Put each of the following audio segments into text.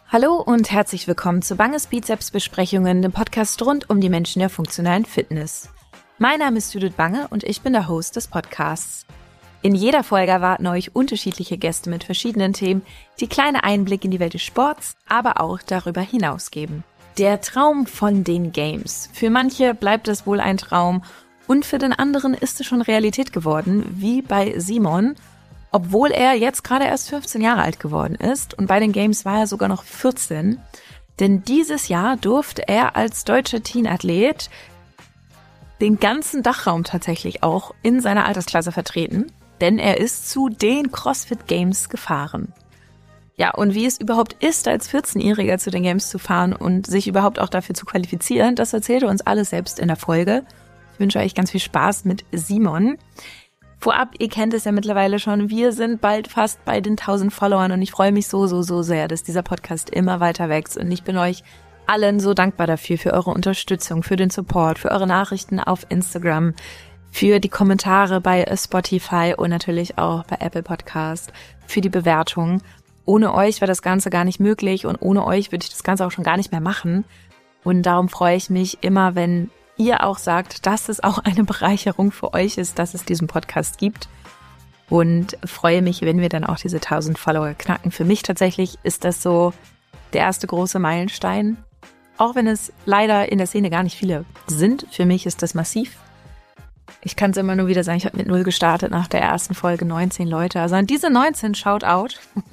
Hallo und herzlich willkommen zu Banges Bizeps-Besprechungen, dem Podcast rund um die Menschen der funktionalen Fitness. Mein Name ist Judith Bange und ich bin der Host des Podcasts. In jeder Folge erwarten euch unterschiedliche Gäste mit verschiedenen Themen, die kleine Einblick in die Welt des Sports, aber auch darüber hinaus geben. Der Traum von den Games. Für manche bleibt es wohl ein Traum und für den anderen ist es schon Realität geworden, wie bei Simon, obwohl er jetzt gerade erst 15 Jahre alt geworden ist und bei den Games war er sogar noch 14. Denn dieses Jahr durfte er als deutscher Teamathlet den ganzen Dachraum tatsächlich auch in seiner Altersklasse vertreten, denn er ist zu den CrossFit Games gefahren. Ja, und wie es überhaupt ist, als 14-Jähriger zu den Games zu fahren und sich überhaupt auch dafür zu qualifizieren, das erzählt er uns alles selbst in der Folge. Ich wünsche euch ganz viel Spaß mit Simon. Vorab, ihr kennt es ja mittlerweile schon, wir sind bald fast bei den 1000 Followern und ich freue mich so sehr, dass dieser Podcast immer weiter wächst und ich bin euch allen so dankbar dafür, für eure Unterstützung, für den Support, für eure Nachrichten auf Instagram, für die Kommentare bei Spotify und natürlich auch bei Apple Podcast, für die Bewertung. Ohne euch wäre das Ganze gar nicht möglich und ohne euch würde ich das Ganze auch schon gar nicht mehr machen und darum freue ich mich immer, wenn ihr auch sagt, dass es auch eine Bereicherung für euch ist, dass es diesen Podcast gibt und freue mich, wenn wir dann auch diese 1000 Follower knacken. Für mich tatsächlich ist das so der erste große Meilenstein, auch wenn es leider in der Szene gar nicht viele sind. Für mich ist das massiv. Ich kann es immer nur wieder sagen, ich habe mit 0 gestartet, nach der ersten Folge 19 Leute. Also an diese 19 Shoutout.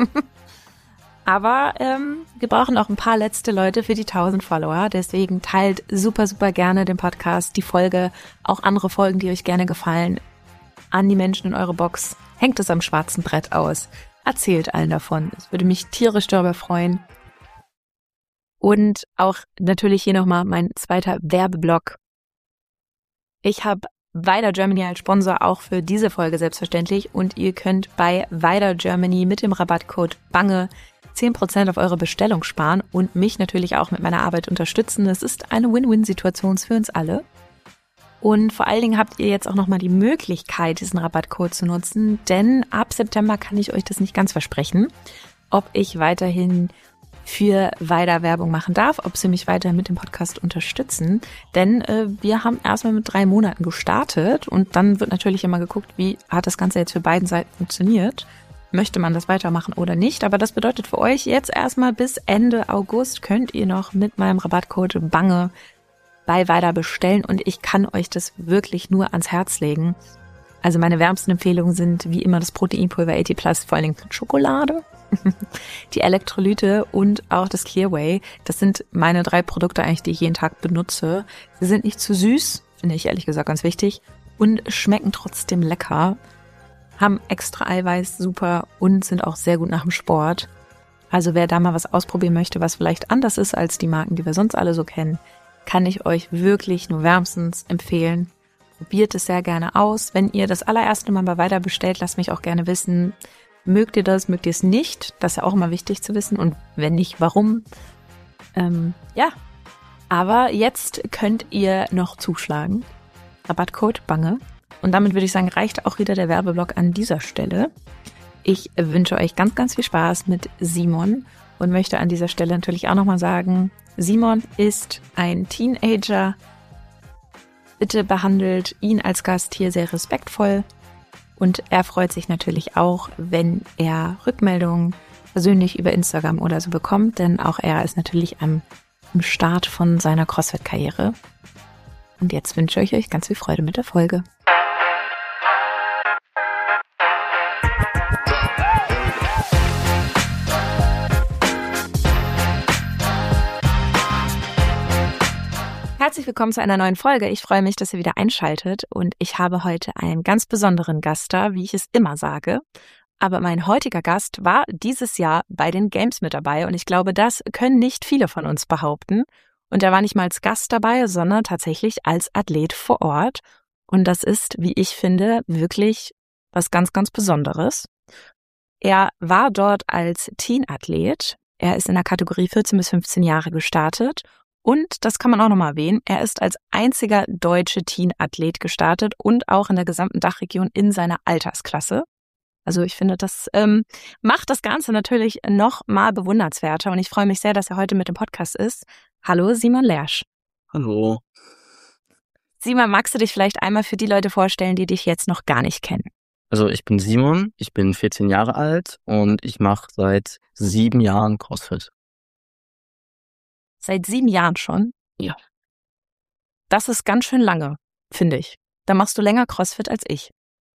Aber wir brauchen auch ein paar letzte Leute für die 1000 Follower. Deswegen teilt super gerne den Podcast, die Folge, auch andere Folgen, die euch gerne gefallen, an die Menschen in eure Box. Hängt es am schwarzen Brett aus. Erzählt allen davon. Es würde mich tierisch darüber freuen. Und auch natürlich hier nochmal mein zweiter Werbeblock. Ich habe Weider Germany als Sponsor auch für diese Folge selbstverständlich. Und ihr könnt bei Weider Germany mit dem Rabattcode BANGE 10% auf eure Bestellung sparen und mich natürlich auch mit meiner Arbeit unterstützen. Das ist eine Win-Win-Situation für uns alle. Und vor allen Dingen habt ihr jetzt auch nochmal die Möglichkeit, diesen Rabattcode zu nutzen, denn ab September kann ich euch das nicht ganz versprechen, ob ich weiterhin für Weider Werbung machen darf, ob sie mich weiterhin mit dem Podcast unterstützen. Denn wir haben erstmal mit 3 Monaten gestartet und dann wird natürlich immer geguckt, wie hat das Ganze jetzt für beiden Seiten funktioniert. Möchte man das weitermachen oder nicht? Aber das bedeutet für euch jetzt erstmal bis Ende August könnt ihr noch mit meinem Rabattcode BANGE bei Weider bestellen und ich kann euch das wirklich nur ans Herz legen. Also meine wärmsten Empfehlungen sind wie immer das Proteinpulver 80+, vor allen Dingen mit Schokolade, die Elektrolyte und auch das Clearway. Das sind meine 3 Produkte eigentlich, die ich jeden Tag benutze. Sie sind nicht zu süß, finde ich ehrlich gesagt ganz wichtig, und schmecken trotzdem lecker. Haben extra Eiweiß, super, und sind auch sehr gut nach dem Sport. Also wer da mal was ausprobieren möchte, was vielleicht anders ist als die Marken, die wir sonst alle so kennen, kann ich euch wirklich nur wärmstens empfehlen. Probiert es sehr gerne aus. Wenn ihr das allererste Mal bei Weider bestellt, lasst mich auch gerne wissen, mögt ihr das, mögt ihr es nicht? Das ist ja auch immer wichtig zu wissen. Und wenn nicht, warum? Ja, aber jetzt könnt ihr noch zuschlagen. Rabattcode BANGE. Und damit würde ich sagen, reicht auch wieder der Werbeblock an dieser Stelle. Ich wünsche euch ganz viel Spaß mit Simon und möchte an dieser Stelle natürlich auch nochmal sagen, Simon ist ein Teenager. Bitte behandelt ihn als Gast hier sehr respektvoll und er freut sich natürlich auch, wenn er Rückmeldungen persönlich über Instagram oder so bekommt, denn auch er ist natürlich am Start von seiner CrossFit-Karriere. Und jetzt wünsche ich euch ganz viel Freude mit der Folge. Herzlich willkommen zu einer neuen Folge. Ich freue mich, dass ihr wieder einschaltet und ich habe heute einen ganz besonderen Gast da, wie ich es immer sage. Aber mein heutiger Gast war dieses Jahr bei den Games mit dabei und ich glaube, das können nicht viele von uns behaupten. Und er war nicht mal als Gast dabei, sondern tatsächlich als Athlet vor Ort. Und das ist, wie ich finde, wirklich was ganz Besonderes. Er war dort als Teamathlet. Er ist in der Kategorie 14 bis 15 Jahre gestartet. Und, das kann man auch nochmal erwähnen, er ist als einziger deutsche Teamathlet gestartet und auch in der gesamten Dachregion in seiner Altersklasse. Also ich finde, das macht das Ganze natürlich noch mal bewundernswerter und ich freue mich sehr, dass er heute mit dem Podcast ist. Hallo, Simon Lersch. Hallo. Simon, magst du dich vielleicht einmal für die Leute vorstellen, die dich jetzt noch gar nicht kennen? Also ich bin Simon, ich bin 14 Jahre alt und ich mache seit 7 Jahren CrossFit. Seit 7 Jahren schon? Ja. Das ist ganz schön lange, finde ich. Da machst du länger CrossFit als ich.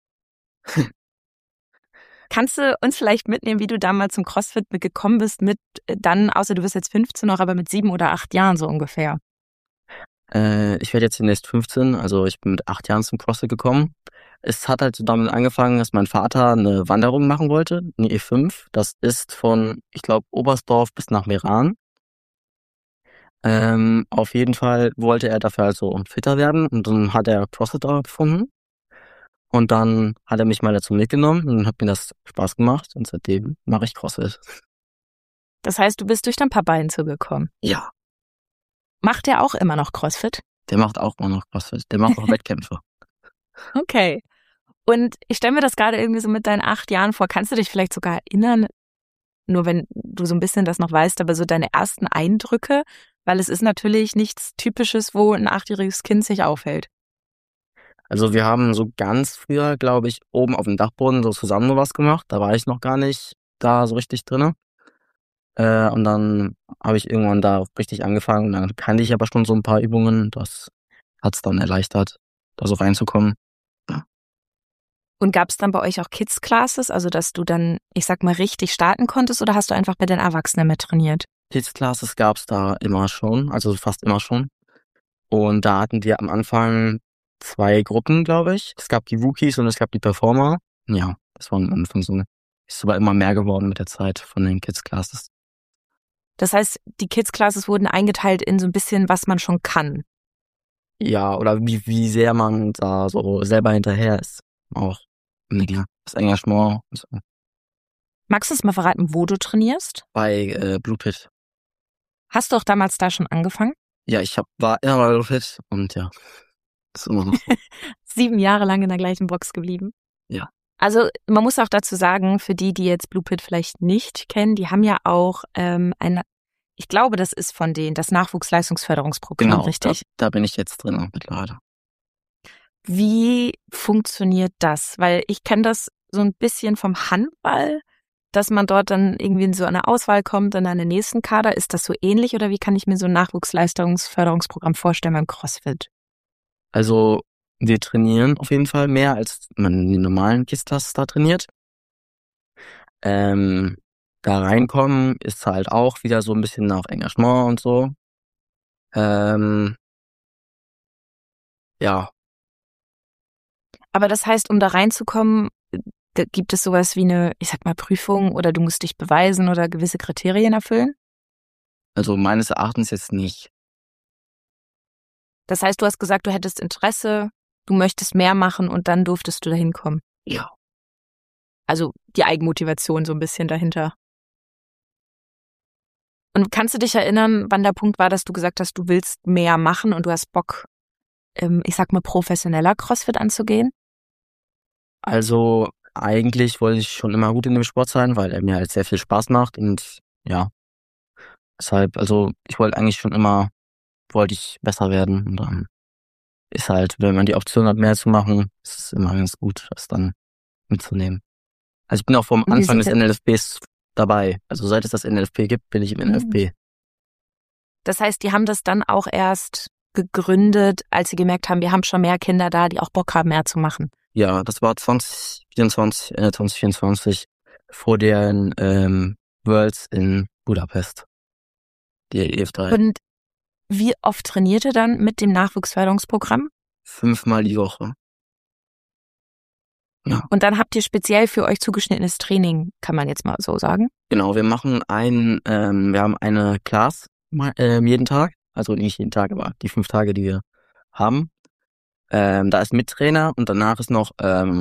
Kannst du uns vielleicht mitnehmen, wie du damals zum CrossFit gekommen bist mit dann, außer du bist jetzt 15 noch, aber mit 7 oder 8 Jahren so ungefähr? Ich werde jetzt demnächst 15, also ich bin mit 8 Jahren zum CrossFit gekommen. Es hat halt so damit angefangen, dass mein Vater eine Wanderung machen wollte, eine E5. Das ist von, ich glaube, Oberstdorf bis nach Meran. Auf jeden Fall wollte er dafür also fitter werden und dann hat er CrossFit da gefunden. Und dann hat er mich mal dazu mitgenommen und hat mir das Spaß gemacht und seitdem mache ich CrossFit. Das heißt, du bist durch dein Papa hinzugekommen. Ja, Macht der auch immer noch CrossFit? der macht auch immer noch CrossFit. Der macht auch Wettkämpfe. Okay. Und ich stelle mir das gerade irgendwie so mit deinen 8 Jahren vor. Kannst du dich vielleicht sogar erinnern, nur wenn du so ein bisschen das noch weißt, aber so deine ersten Eindrücke? Weil es ist natürlich nichts Typisches, wo ein 8-jähriges Kind sich aufhält. Also wir haben so ganz früher, glaube ich, oben auf dem Dachboden so zusammen nur was gemacht. Da war ich noch gar nicht da so richtig drinne. Und dann habe ich irgendwann da richtig angefangen. Und dann kannte ich aber schon so ein paar Übungen. Das hat's dann erleichtert, da so reinzukommen. Ja. Und gab es dann bei euch auch Kids-Classes, also dass du dann, ich sag mal, richtig starten konntest oder hast du einfach bei den Erwachsenen mit trainiert? Kids Classes gab's da immer schon, also fast immer schon. Und da hatten wir am Anfang 2 Gruppen, glaube ich. Es gab die Rookies und es gab die Performer. Ja, das war am Anfang so. Ist aber immer mehr geworden mit der Zeit von den Kids Classes. Das heißt, die Kids-Classes wurden eingeteilt in so ein bisschen, was man schon kann. Ja, oder wie sehr man da so selber hinterher ist. Auch das Engagement und so. Magst du uns mal verraten, wo du trainierst? Bei Blue Pit. Hast du auch damals da schon angefangen? Ja, war immer bei Blue Pit und ja, ist immer noch so. 7 Jahre lang in der gleichen Box geblieben? Ja. Also man muss auch dazu sagen, für die jetzt Blue Pit vielleicht nicht kennen, die haben ja auch ich glaube, das ist von denen, das Nachwuchsleistungsförderungsprogramm, Genau, richtig? da bin ich jetzt drin mittlerweile. Wie funktioniert das? Weil ich kenne das so ein bisschen vom Handball, dass man dort dann irgendwie in so eine Auswahl kommt und dann den nächsten Kader. Ist das so ähnlich oder wie kann ich mir so ein Nachwuchsleistungsförderungsprogramm vorstellen beim CrossFit? Also wir trainieren auf jeden Fall mehr, als man in den normalen Kids-Classes da trainiert. Da reinkommen ist halt auch wieder so ein bisschen nach Engagement und so. Ja, Aber das heißt, um da reinzukommen, da gibt es sowas wie eine, ich sag mal, Prüfung oder du musst dich beweisen oder gewisse Kriterien erfüllen? also meines Erachtens jetzt nicht. Das heißt, du hast gesagt, du hättest Interesse, du möchtest mehr machen und dann durftest du da hinkommen. Ja. Also die Eigenmotivation so ein bisschen dahinter. Und kannst du dich erinnern, wann der Punkt war, dass du gesagt hast, du willst mehr machen und du hast Bock, ich sag mal, professioneller CrossFit anzugehen? Also eigentlich wollte ich schon immer gut in dem Sport sein, weil er mir halt sehr viel Spaß macht und ja, deshalb, also ich wollte ich besser werden und dann ist halt, wenn man die Option hat, mehr zu machen, ist es immer ganz gut, das dann mitzunehmen. Also ich bin auch vom Wie Anfang sieht des das- NLFPs dabei. Also seit es das NLFP gibt, bin ich im NLFP. Das heißt, die haben das dann auch erst gegründet, als sie gemerkt haben, wir haben schon mehr Kinder da, die auch Bock haben, mehr zu machen. Ja, das war 2024, Ende 2024 vor den Worlds in Budapest. Die EF3. Und wie oft trainiert ihr dann mit dem Nachwuchsförderungsprogramm? 5-mal die Woche. Ja. Und dann habt ihr speziell für euch zugeschnittenes Training, kann man jetzt mal so sagen? Genau, wir haben eine Class jeden Tag. Also nicht jeden Tag, aber die 5 Tage, die wir haben. Da ist mit Trainer und danach ist noch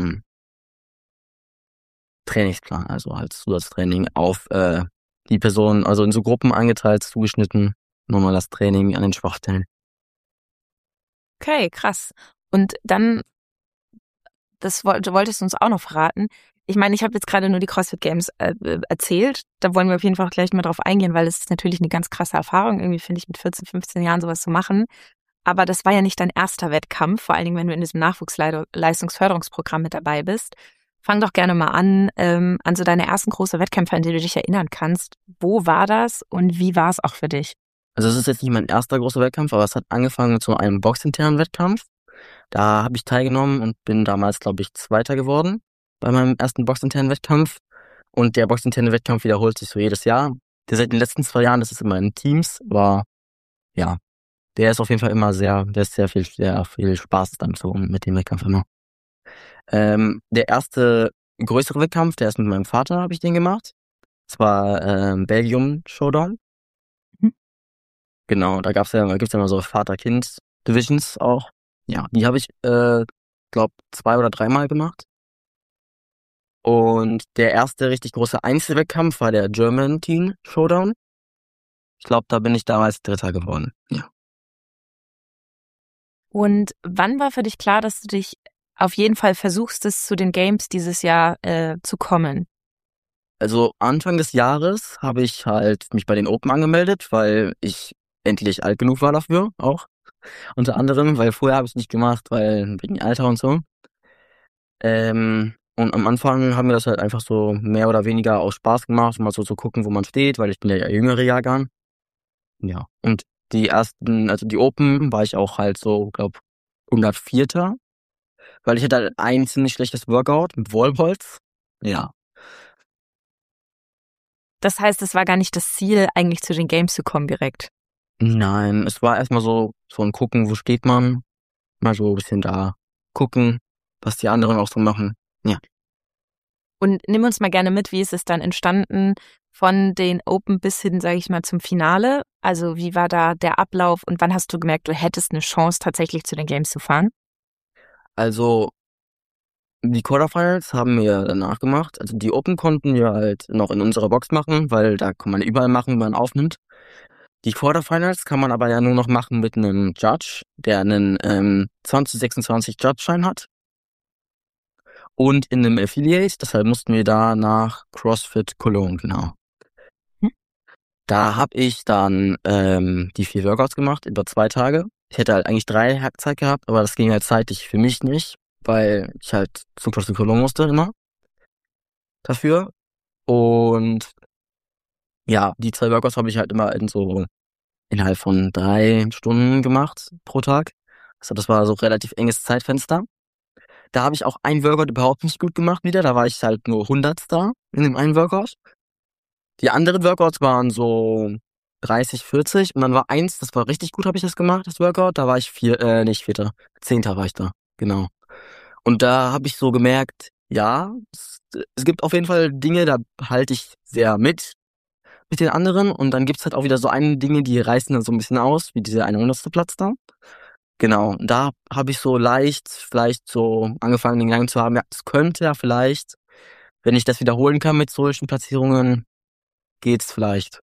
Trainingsplan, also als Zusatztraining auf die Person, also in so Gruppen eingeteilt, zugeschnitten, nochmal das Training an den Schwachstellen. Okay, krass. Und dann, das wolltest du uns auch noch verraten, ich meine, ich habe jetzt gerade nur die CrossFit Games erzählt. Da wollen wir auf jeden Fall auch gleich mal drauf eingehen, weil es ist natürlich eine ganz krasse Erfahrung, irgendwie finde ich, mit 14, 15 Jahren sowas zu machen. Aber das war ja nicht dein erster Wettkampf, vor allen Dingen, wenn du in diesem Nachwuchsleistungsförderungsprogramm mit dabei bist. Fang doch gerne mal an so deine ersten großen Wettkämpfe, an die du dich erinnern kannst. Wo war das und wie war es auch für dich? Also es ist jetzt nicht mein erster großer Wettkampf, aber es hat angefangen mit so einem boxinternen Wettkampf. Da habe ich teilgenommen und bin damals, glaube ich, Zweiter geworden bei meinem ersten boxinternen Wettkampf. Und der boxinterne Wettkampf wiederholt sich so jedes Jahr. Seit den letzten 2 Jahren, das ist immer in Teams, aber ja, der ist auf jeden Fall immer der ist sehr viel Spaß dann so mit dem Wettkampf immer. Der erste größere Wettkampf, der ist mit meinem Vater, habe ich den gemacht. Das war Belgium Showdown. Mhm. Genau, gibt's ja immer so Vater-Kind-Divisions auch. Ja, die habe ich, glaube 2 oder 3 Mal gemacht. Und der erste richtig große Einzelwettkampf war der German Teen Showdown. Ich glaube, da bin ich damals Dritter geworden. Ja. Und wann war für dich klar, dass du dich auf jeden Fall versuchst, es zu den Games dieses Jahr zu kommen? Also Anfang des Jahres habe ich halt mich bei den Open angemeldet, weil ich endlich alt genug war dafür auch. Unter anderem, weil vorher habe ich es nicht gemacht, weil wegen Alter und so. Und am Anfang haben wir das halt einfach so mehr oder weniger aus Spaß gemacht, um mal so zu gucken, wo man steht, weil ich bin ja der jüngere Jahrgang. Ja. Und also die Open war ich auch halt so, glaub, 104. Weil ich hatte halt ein ziemlich schlechtes Workout mit Wallballs. Ja. Das heißt, es war gar nicht das Ziel, eigentlich zu den Games zu kommen direkt. Nein, es war erstmal so ein Gucken, wo steht man. Mal so ein bisschen da gucken, was die anderen auch so machen. Ja. Und nimm uns mal gerne mit, wie ist es dann entstanden von den Open bis hin, sage ich mal, zum Finale? Also wie war da der Ablauf und wann hast du gemerkt, du hättest eine Chance, tatsächlich zu den Games zu fahren? Also die Quarterfinals haben wir danach gemacht. Also die Open konnten wir halt noch in unserer Box machen, weil da kann man überall machen, wenn man aufnimmt. Die Quarterfinals kann man aber ja nur noch machen mit einem Judge, der einen 2026 Judge-Schein hat. Und in einem Affiliate, deshalb mussten wir da nach CrossFit Cologne, genau. Hm? Da habe ich dann die 4 Workouts gemacht, über 2 Tage. Ich hätte halt eigentlich 3 Zeit gehabt, aber das ging halt zeitlich für mich nicht, weil ich halt zu CrossFit Cologne musste immer dafür. Und ja, die 2 Workouts habe ich halt immer innerhalb von 3 Stunden gemacht pro Tag. Also das war so relativ enges Zeitfenster. Da habe ich auch ein Workout überhaupt nicht gut gemacht wieder. Da war ich halt nur 100. in dem einen Workout. Die anderen Workouts waren so 30, 40 und dann war eins, das war richtig gut, habe ich das gemacht, das Workout. Da war ich nicht Vierter, 10. war ich da, genau. Und da habe ich so gemerkt, ja, es gibt auf jeden Fall Dinge, da halte ich sehr mit den anderen und dann gibt's halt auch wieder so Dinge, die reißen dann so ein bisschen aus, wie dieser 100. Platz da. Genau, und da habe ich so leicht vielleicht so angefangen, den Gedanken zu haben, ja, es könnte ja vielleicht, wenn ich das wiederholen kann mit solchen Platzierungen, geht's vielleicht.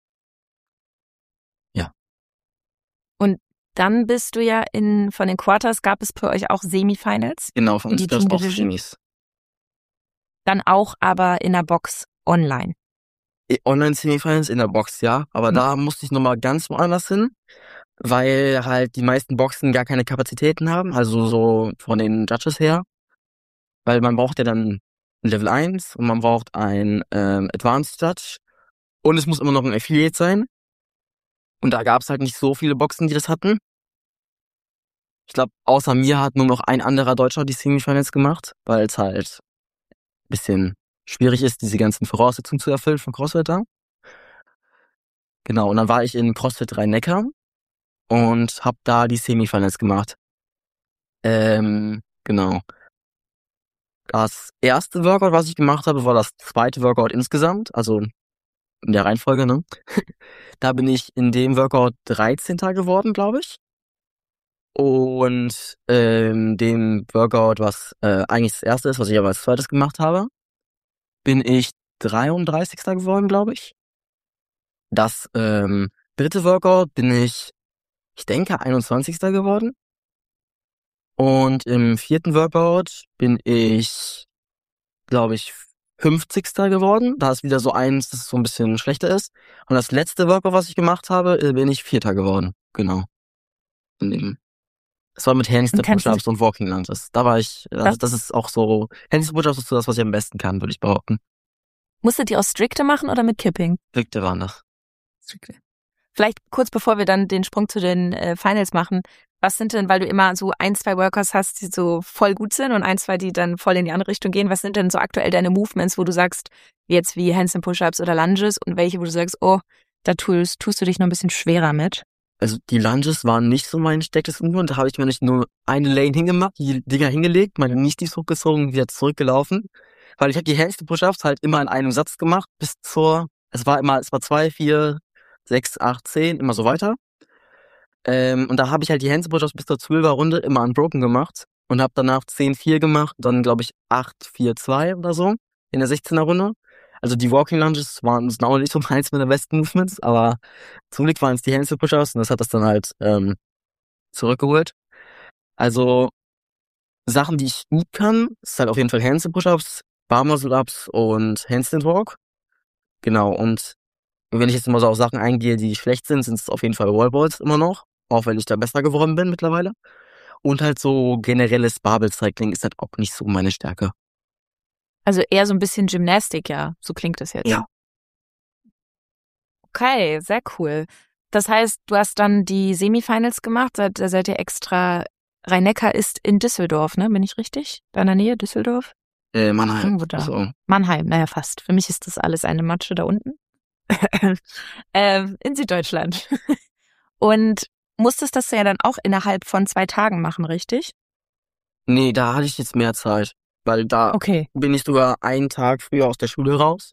Ja. Und dann bist du ja von den Quarters gab es für euch auch Semifinals. Genau, von in uns die gab es Team auch Division. Semis. Dann auch aber in der Box online. Online-Semifinals in der Box, ja, aber da musste ich nochmal ganz woanders hin, weil halt die meisten Boxen gar keine Kapazitäten haben, also so von den Judges her, weil man braucht ja dann ein Level 1 und man braucht ein Advanced Judge und es muss immer noch ein Affiliate sein und da gab's halt nicht so viele Boxen, die das hatten. Ich glaube, außer mir hat nur noch ein anderer Deutscher die Semifinals gemacht, weil es halt ein bisschen schwierig ist, diese ganzen Voraussetzungen zu erfüllen von CrossFit da. Genau, und dann war ich in CrossFit Rhein-Neckar und hab da die Semifinals gemacht. Genau. Das erste Workout, was ich gemacht habe, war das zweite Workout insgesamt, also in der Reihenfolge, ne? Da bin ich in dem Workout 13. geworden, glaube ich. Und dem Workout, was eigentlich das erste ist, was ich aber als zweites gemacht habe, bin ich 33. geworden, glaube ich. Das dritte Workout bin ich denke, 21. geworden. Und im vierten Workout bin ich, glaube ich, 50. geworden. Da ist wieder so eins, das so ein bisschen schlechter ist. Und das letzte Workout, was ich gemacht habe, bin ich 4. geworden. Genau. In dem Das war mit Und Handstand kannst du Push-Ups und Walking Lunges. Da war ich, das? das ist auch so, Handstand Push-Ups ist so das, was ich am besten kann, würde ich behaupten. Musstet ihr auch Strikte machen oder mit Kipping? Wirkte waren das. Strikte. Vielleicht kurz bevor wir dann den Sprung zu den Finals machen, was sind denn, weil du immer so 1, 2 Workers hast, die so voll gut sind und 1, 2, die dann voll in die andere Richtung gehen, was sind denn so aktuell deine Movements, wo du sagst, jetzt wie Handstand Push-Ups oder Lunges und welche, wo du sagst, oh, da tust du dich noch ein bisschen schwerer mit? Also die Lunges waren nicht so mein stärkstes Übung. Da habe ich mir nicht nur eine Lane hingemacht, die Dinger hingelegt, meine Knees tief hochgezogen, wieder zurückgelaufen. Weil ich habe die Handstand Push-Ups halt immer in einem Satz gemacht, es war 2, 4, 6, 8, 10, immer so weiter. Und da habe ich halt die Handstand Push-Ups bis zur 12er Runde immer unbroken gemacht und habe danach 10, 4 gemacht, dann glaube ich 8, 4, 2 oder so in der 16er Runde. Also die Walking Lunges sind auch nicht so eins meiner besten Movements, aber zum Glück waren es die Handstand Push-Ups und das hat das dann halt zurückgeholt. Also Sachen, die ich gut kann, ist halt auf jeden Fall Handstand Push-Ups, Bar Muscle Ups und Handstand Walk. Genau, und wenn ich jetzt immer so auf Sachen eingehe, die schlecht sind, sind es auf jeden Fall Wallballs immer noch, auch wenn ich da besser geworden bin mittlerweile. Und halt so generelles Barbell Cycling ist halt auch nicht so meine Stärke. Also eher so ein bisschen Gymnastik, ja, so klingt es jetzt. Ja. Okay, sehr cool. Das heißt, du hast dann die Semifinals gemacht, da seid ihr extra, Rhein-Neckar ist in Düsseldorf, ne? Bin ich richtig? Da in der Nähe, Düsseldorf? Mannheim. Irgendwo da. So. Mannheim, naja, fast. Für mich ist das alles eine Matsche da unten. In Süddeutschland. Und musstest das ja dann auch innerhalb von 2 Tagen machen, richtig? Nee, da hatte ich jetzt mehr Zeit, weil da Okay. bin ich sogar einen Tag früher aus der Schule raus.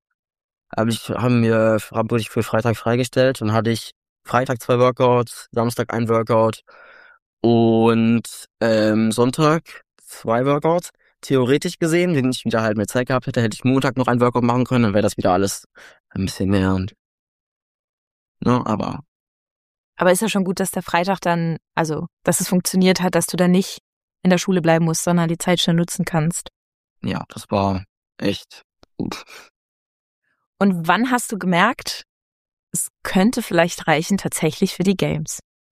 Wurde ich für Freitag freigestellt und hatte ich Freitag 2 Workouts, Samstag ein Workout und Sonntag 2 Workouts. Theoretisch gesehen, wenn ich wieder halt mehr Zeit gehabt hätte, hätte ich Montag noch ein Workout machen können, dann wäre das wieder alles ein bisschen mehr und ne, aber Aber ist ja schon gut, dass der Freitag dann, also, dass es funktioniert hat, dass du dann nicht in der Schule bleiben musst, sondern die Zeit schnell nutzen kannst. ja, das war echt gut. Und wann hast du gemerkt, es könnte vielleicht reichen tatsächlich für die Games?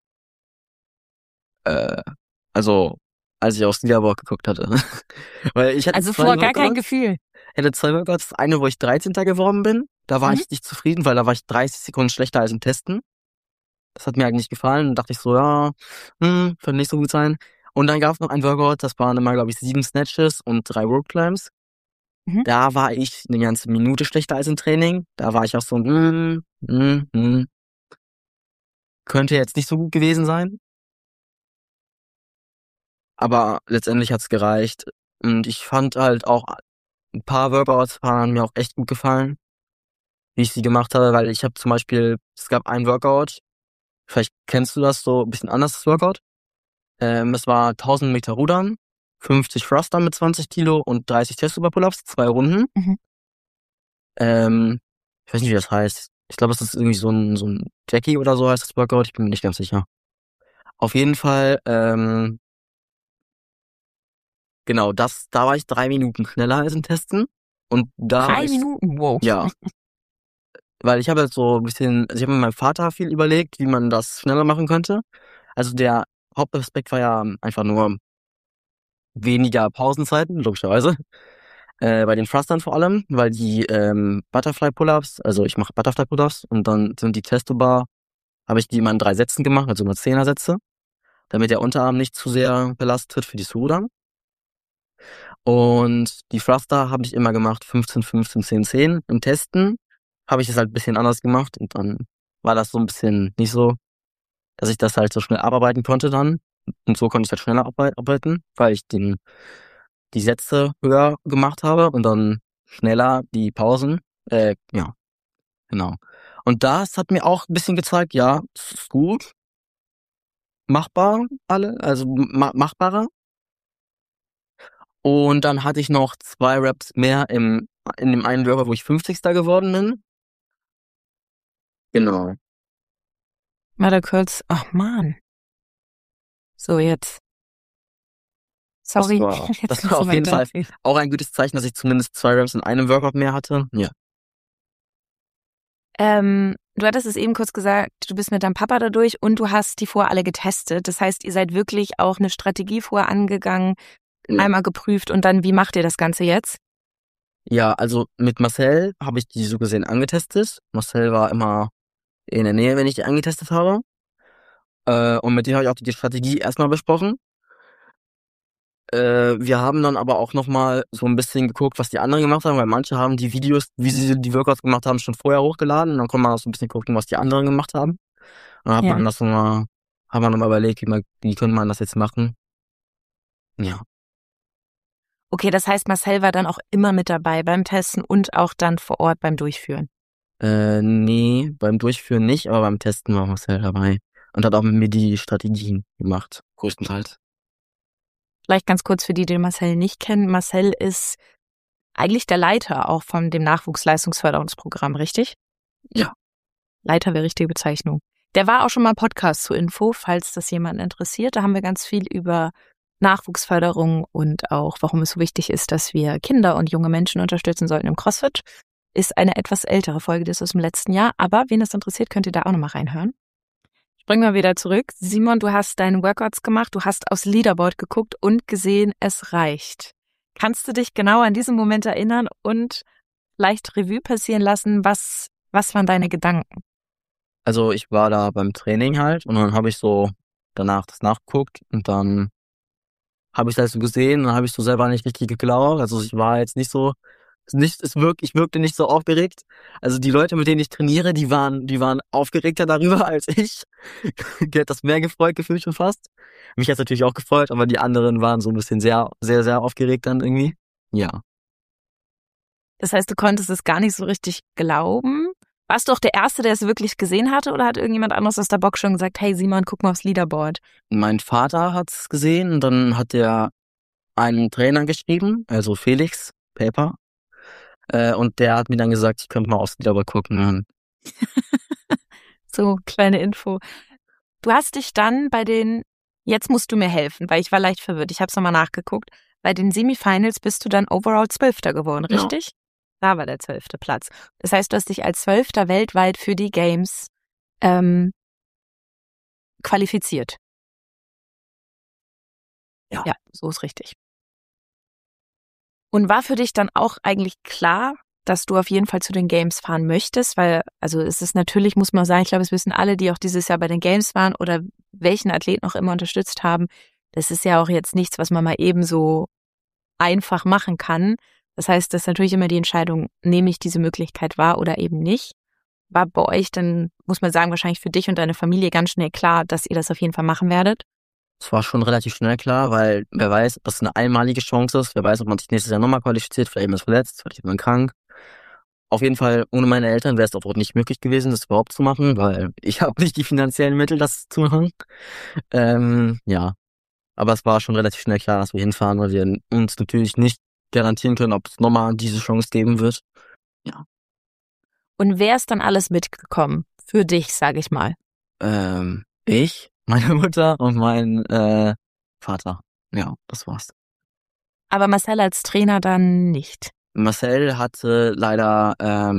Also, als ich aufs Leaderboard geguckt hatte. Weil ich hatte Also 2 vor gar kein Workouts. Gefühl. Hätte 2 Workouts. Das eine, wo ich 13. geworden bin. Da war Mhm. ich nicht zufrieden, weil da war ich 30 Sekunden schlechter als im Testen. Das hat mir halt nicht gefallen. Dann dachte ich so, ja, könnte nicht so gut sein. Und dann gab es noch ein Workout, das waren immer, glaube ich, 7 Snatches und 3 Rope Climbs. Mhm. Da war ich eine ganze Minute schlechter als im Training. Da war ich auch so, könnte jetzt nicht so gut gewesen sein. Aber letztendlich hat's gereicht. Und ich fand halt auch ein paar Workouts haben mir auch echt gut gefallen, wie ich sie gemacht habe, weil ich habe zum Beispiel, es gab ein Workout, vielleicht kennst du das, so ein bisschen anders, das Workout. Es war 1000 Meter Rudern, 50 Thruster mit 20 Kilo und 30 Chest-Over-Pull-Ups, 2 Runden. Mhm. Ich weiß nicht, wie das heißt. Ich glaube, es ist irgendwie so ein Jackie oder so heißt das Workout, ich bin mir nicht ganz sicher. Auf jeden Fall, genau, da war ich 3 Minuten schneller als im Testen. Und da war 3 ich, Minuten, wow. ja, weil ich habe jetzt so ein bisschen, also ich habe mit meinem Vater viel überlegt, wie man das schneller machen könnte. Also der Hauptaspekt war ja einfach nur weniger Pausenzeiten, logischerweise. Bei den Thrustern vor allem, weil die Butterfly Pull-Ups, also ich mache Butterfly Pull-Ups und dann sind die Testo-Bar, habe ich die immer in 3 Sätzen gemacht, also immer 10er Sätze, damit der Unterarm nicht zu sehr belastet wird für die Rudern. Und die Thruster habe ich immer gemacht 15, 15, 10, 10. Im Testen habe ich es halt ein bisschen anders gemacht und dann war das so ein bisschen nicht so, dass ich das halt so schnell abarbeiten konnte dann. Und so konnte ich halt schneller arbeiten, weil ich die Sätze höher gemacht habe und dann schneller die Pausen. Ja, genau. Und das hat mir auch ein bisschen gezeigt, ja, es ist gut, machbar also machbarer. Und dann hatte ich noch 2 Reps mehr in dem einen Workout, wo ich 50. geworden bin. Genau. Warte kurz. Ach man. So, jetzt Sorry. Das war auf jeden Fall auch ein gutes Zeichen, dass ich zumindest 2 Reps in einem Workout mehr hatte. Ja. Du hattest es eben kurz gesagt, du bist mit deinem Papa da durch und du hast die vorher alle getestet. Das heißt, ihr seid wirklich auch eine Strategie vorher angegangen, einmal geprüft und dann, wie macht ihr das Ganze jetzt? Ja, also mit Marcel habe ich die so gesehen angetestet. Marcel war immer in der Nähe, wenn ich die angetestet habe. Und mit dem habe ich auch die Strategie erstmal besprochen. Wir haben dann aber auch nochmal so ein bisschen geguckt, was die anderen gemacht haben, weil manche haben die Videos, wie sie die Workouts gemacht haben, schon vorher hochgeladen. Und dann konnte man auch so ein bisschen gucken, was die anderen gemacht haben. Und dann hat man nochmal überlegt, wie könnte man das jetzt machen. Ja. Okay, das heißt, Marcel war dann auch immer mit dabei beim Testen und auch dann vor Ort beim Durchführen. Nee, beim Durchführen nicht, aber beim Testen war Marcel dabei. Und hat auch mit mir die Strategien gemacht, größtenteils. Vielleicht ganz kurz für die, die Marcel nicht kennen. Marcel ist eigentlich der Leiter auch von dem Nachwuchsleistungsförderungsprogramm, richtig? Ja. Leiter wäre richtige Bezeichnung. Der war auch schon mal Podcast zur Info, falls das jemanden interessiert. Da haben wir ganz viel über Nachwuchsförderung und auch, warum es so wichtig ist, dass wir Kinder und junge Menschen unterstützen sollten im CrossFit. Ist eine etwas ältere Folge, das ist aus dem letzten Jahr. Aber wen das interessiert, könnt ihr da auch nochmal reinhören. Springen wir wieder zurück. Simon, du hast deine Workouts gemacht, du hast aufs Leaderboard geguckt und gesehen, es reicht. Kannst du dich genau an diesen Moment erinnern und leicht Revue passieren lassen? Was waren deine Gedanken? Also ich war da beim Training halt und dann habe ich so danach das nachgeguckt und dann habe ich das so gesehen und dann habe ich so selber nicht richtig geglaubt. Also ich war jetzt nicht so, ich wirkte nicht so aufgeregt. Also die Leute, mit denen ich trainiere, die waren aufgeregter darüber als ich. Die hat das mehr gefreut, gefühlt schon fast. Mich hat's natürlich auch gefreut, aber die anderen waren so ein bisschen sehr, sehr, sehr aufgeregt dann irgendwie. Ja. Das heißt, du konntest es gar nicht so richtig glauben. Warst du auch der Erste, der es wirklich gesehen hatte, oder hat irgendjemand anderes aus der Box schon gesagt, hey Simon, guck mal aufs Leaderboard? Mein Vater hat's gesehen und dann hat er einen Trainer geschrieben, also Felix Paper. Und der hat mir dann gesagt, ich könnte mal aufs Leaderboard gucken. So, kleine Info. Du hast dich dann jetzt musst du mir helfen, weil ich war leicht verwirrt. Ich habe es nochmal nachgeguckt. Bei den Semifinals bist du dann overall 12. geworden, richtig? Ja. Da war der 12. Platz. Das heißt, du hast dich als 12. weltweit für die Games qualifiziert. Ja, so ist richtig. Und war für dich dann auch eigentlich klar, dass du auf jeden Fall zu den Games fahren möchtest? Weil, also es ist natürlich, muss man sagen, ich glaube, es wissen alle, die auch dieses Jahr bei den Games waren oder welchen Athleten auch immer unterstützt haben, das ist ja auch jetzt nichts, was man mal eben so einfach machen kann. Das heißt, das ist natürlich immer die Entscheidung, nehme ich diese Möglichkeit wahr oder eben nicht. War bei euch dann, muss man sagen, wahrscheinlich für dich und deine Familie ganz schnell klar, dass ihr das auf jeden Fall machen werdet? Es war schon relativ schnell klar, weil wer weiß, ob das eine einmalige Chance ist, wer weiß, ob man sich nächstes Jahr nochmal qualifiziert, vielleicht jemand ist verletzt, vielleicht jemand krank. Auf jeden Fall, ohne meine Eltern wäre es auch nicht möglich gewesen, das überhaupt zu machen, weil ich habe nicht die finanziellen Mittel, das zu machen. Ja, aber es war schon relativ schnell klar, dass wir hinfahren, weil wir uns natürlich nicht garantieren können, ob es nochmal diese Chance geben wird. Ja. Und wer ist dann alles mitgekommen? Für dich, sage ich mal. Ich, meine Mutter und mein Vater. Ja, das war's. Aber Marcel als Trainer dann nicht. Marcel hatte leider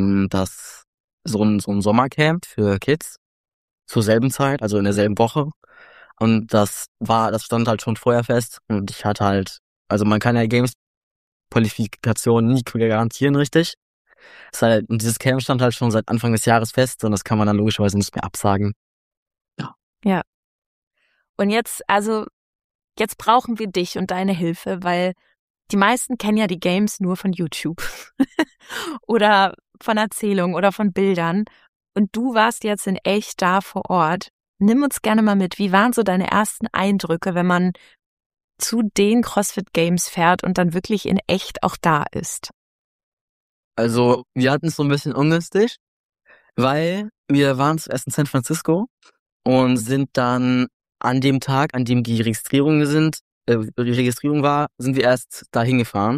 so ein Sommercamp für Kids zur selben Zeit, also in derselben Woche. Und das stand halt schon vorher fest. Und ich hatte halt, also man kann ja Games-Qualifikation nie garantieren, richtig. Und dieses Camp stand halt schon seit Anfang des Jahres fest und das kann man dann logischerweise nicht mehr absagen. Ja. Und jetzt brauchen wir dich und deine Hilfe, weil die meisten kennen ja die Games nur von YouTube oder von Erzählungen oder von Bildern. Und du warst jetzt in echt da vor Ort. Nimm uns gerne mal mit. Wie waren so deine ersten Eindrücke, wenn man zu den CrossFit Games fährt und dann wirklich in echt auch da ist? Also wir hatten es so ein bisschen ungünstig, weil wir waren zuerst in San Francisco und sind dann an dem Tag, an dem die Registrierung war, sind wir erst dahin gefahren.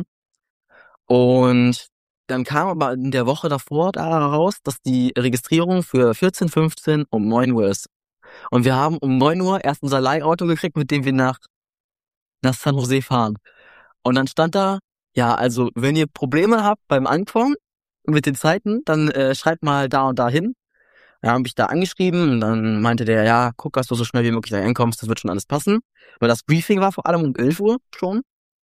Und dann kam aber in der Woche davor da raus, dass die Registrierung für 14:15 um 9 Uhr ist. Und wir haben um 9 Uhr erst unser Leihauto gekriegt, mit dem wir nach nach San Jose fahren. Und dann stand da, ja, also wenn ihr Probleme habt beim Ankommen mit den Zeiten, dann schreibt mal da und da hin. Ja, habe ich da angeschrieben und dann meinte der, ja, guck, dass du so schnell wie möglich da hinkommst, das wird schon alles passen. Weil das Briefing war vor allem um 11 Uhr schon.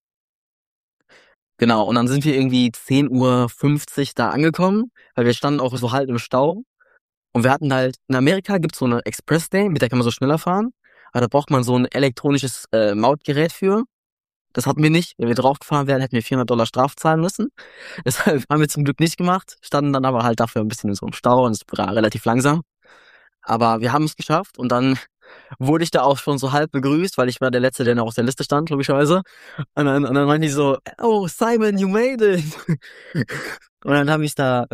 Genau, und dann sind wir irgendwie 10:50 Uhr da angekommen, weil wir standen auch so halt im Stau. Und wir hatten halt, in Amerika gibt's so eine Express Lane, mit der kann man so schneller fahren. Aber da braucht man so ein elektronisches Mautgerät für. Das hatten wir nicht. Wenn wir draufgefahren wären, hätten wir $400 Straf zahlen müssen. Deshalb haben wir zum Glück nicht gemacht, standen dann aber halt dafür ein bisschen in so einem Stau und es war relativ langsam. Aber wir haben es geschafft und dann wurde ich da auch schon so halb begrüßt, weil ich war der Letzte, der noch auf der Liste stand, logischerweise. Und dann meinten die so, oh, Simon, you made it. Und dann habe ich da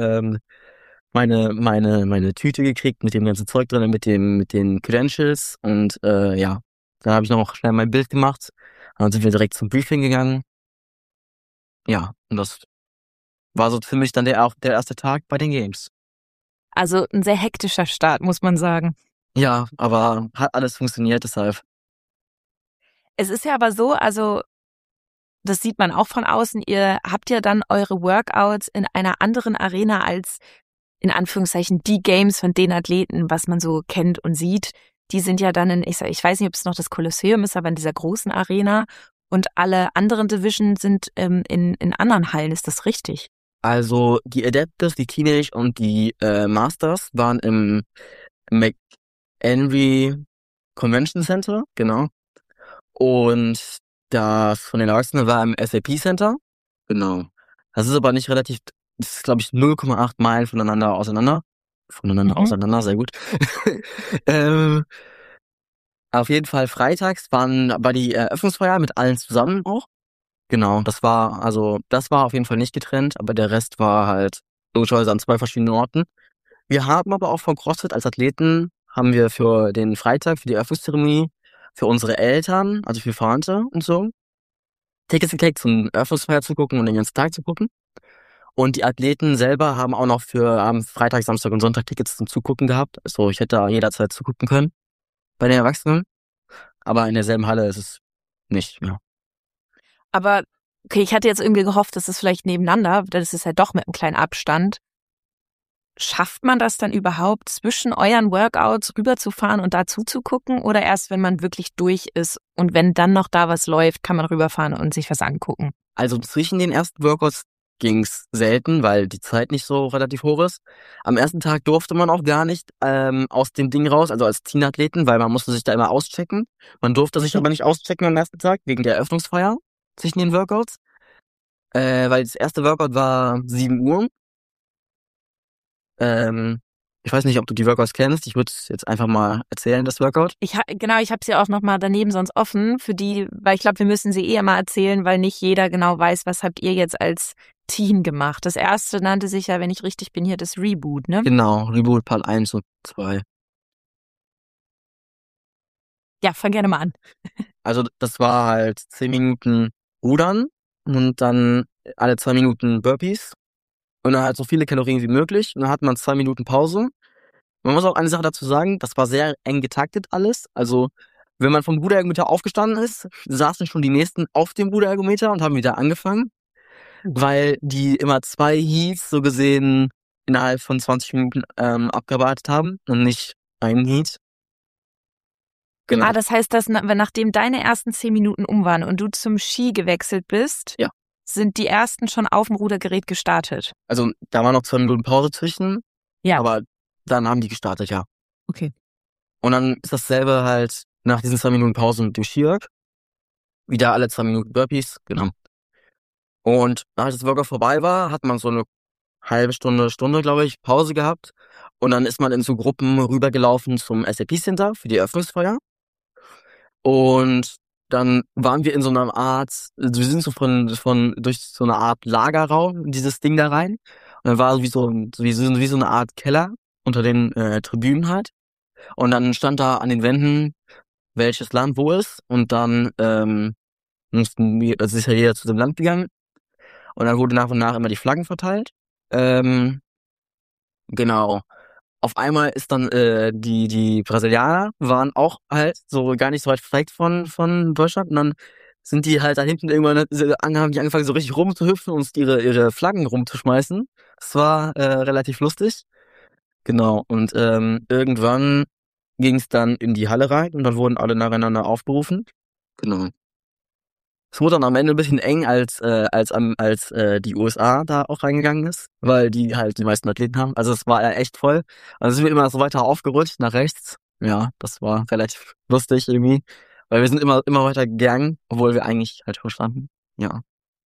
meine Tüte gekriegt mit dem ganzen Zeug drin, mit den Credentials und ja, da habe ich noch schnell mein Bild gemacht. Dann sind wir direkt zum Briefing gegangen. Ja, und das war so für mich dann der erste Tag bei den Games. Also ein sehr hektischer Start, muss man sagen. Ja, aber hat alles funktioniert, deshalb. Es ist ja aber so, also das sieht man auch von außen, ihr habt ja dann eure Workouts in einer anderen Arena als in Anführungszeichen die Games von den Athleten, was man so kennt und sieht. Die sind ja dann ich weiß nicht, ob es noch das Kolosseum ist, aber in dieser großen Arena und alle anderen Divisions sind in anderen Hallen. Ist das richtig? Also die Adeptus, die Teenage und die Masters waren im McHenry Convention Center, genau. Und das von den Erwachsenen war im SAP Center. Genau. Das ist aber nicht relativ, das ist glaube ich 0,8 Meilen voneinander auseinander. Auseinander, sehr gut. Auf jeden Fall freitags war die Eröffnungsfeier mit allen zusammen auch. Genau, das war auf jeden Fall nicht getrennt, aber der Rest war halt logischerweise an 2 verschiedenen Orten. Wir haben aber auch von CrossFit als Athleten, haben wir für den Freitag, für die Eröffnungszeremonie, für unsere Eltern, also für Verwandte und so, Tickets gekriegt, zum Eröffnungsfeier zu gucken und den ganzen Tag zu gucken. Und die Athleten selber haben auch noch für am Freitag, Samstag und Sonntag Tickets zum Zugucken gehabt. Also ich hätte da jederzeit zugucken können bei den Erwachsenen. Aber in derselben Halle ist es nicht, ja. Aber okay, ich hatte jetzt irgendwie gehofft, dass es vielleicht nebeneinander, das ist ja doch mit einem kleinen Abstand. Schafft man das dann überhaupt, zwischen euren Workouts rüberzufahren und da zuzugucken oder erst, wenn man wirklich durch ist und wenn dann noch da was läuft, kann man rüberfahren und sich was angucken? Also zwischen den ersten Workouts ging's selten, weil die Zeit nicht so relativ hoch ist. Am ersten Tag durfte man auch gar nicht aus dem Ding raus, also als Teenathleten, weil man musste sich da immer auschecken. Man durfte sich aber nicht auschecken am ersten Tag, wegen der Eröffnungsfeier zwischen den Workouts. Weil das erste Workout war 7 Uhr. Ich weiß nicht, ob du die Workouts kennst. Ich würde es jetzt einfach mal erzählen, das Workout. Ich habe sie auch noch mal daneben sonst offen für die, weil ich glaube, wir müssen sie eher mal erzählen, weil nicht jeder genau weiß, was habt ihr jetzt als Team gemacht. Das erste nannte sich ja, wenn ich richtig bin, hier das Reboot, ne? Genau, Reboot Part 1 und 2. Ja, fang gerne mal an. Also das war halt 10 Minuten Rudern und dann alle 2 Minuten Burpees und dann halt so viele Kalorien wie möglich und dann hat man 2 Minuten Pause. Man muss auch eine Sache dazu sagen, das war sehr eng getaktet alles. Also wenn man vom Ruderergometer aufgestanden ist, saßen schon die nächsten auf dem Ruderergometer und haben wieder angefangen, weil die immer 2 Heats so gesehen innerhalb von 20 Minuten abgearbeitet haben und nicht einen Heat. Genau. Das heißt, dass nachdem deine ersten 10 Minuten um waren und du zum Ski gewechselt bist, ja, sind die ersten schon auf dem Rudergerät gestartet? Also da war noch 2 Minuten Pause zwischen, ja, aber dann haben die gestartet, ja. Okay. Und dann ist dasselbe halt nach diesen 2 Minuten Pause mit dem Skiwerk. Wieder alle 2 Minuten Burpees, genau. Und als das Workout vorbei war, hat man so eine halbe Stunde, glaube ich, Pause gehabt. Und dann ist man in so Gruppen rübergelaufen zum SAP Center für die Eröffnungsfeier. Und dann waren wir in so einer Art, wir sind so durch so eine Art Lagerraum in dieses Ding da rein. Und dann war wie so eine Art Keller unter den Tribünen halt. Und dann stand da an den Wänden, welches Land wo ist. Und dann ist ja jeder zu dem Land gegangen. Und dann wurde nach und nach immer die Flaggen verteilt. Genau. Auf einmal ist dann die Brasilianer waren auch halt so gar nicht so weit weg von Deutschland. Und dann sind die halt da hinten irgendwann, haben die angefangen so richtig rumzuhüpfen und ihre Flaggen rumzuschmeißen. Das war relativ lustig. Genau, und irgendwann ging es dann in die Halle rein und dann wurden alle nacheinander aufgerufen. Genau. Es wurde dann am Ende ein bisschen eng, als die USA da auch reingegangen ist, weil die halt die meisten Athleten haben. Also es war ja echt voll. Also sind wir immer so weiter aufgerutscht nach rechts. Ja, das war relativ lustig irgendwie, weil wir sind immer weiter gegangen, obwohl wir eigentlich halt schon standen. Ja.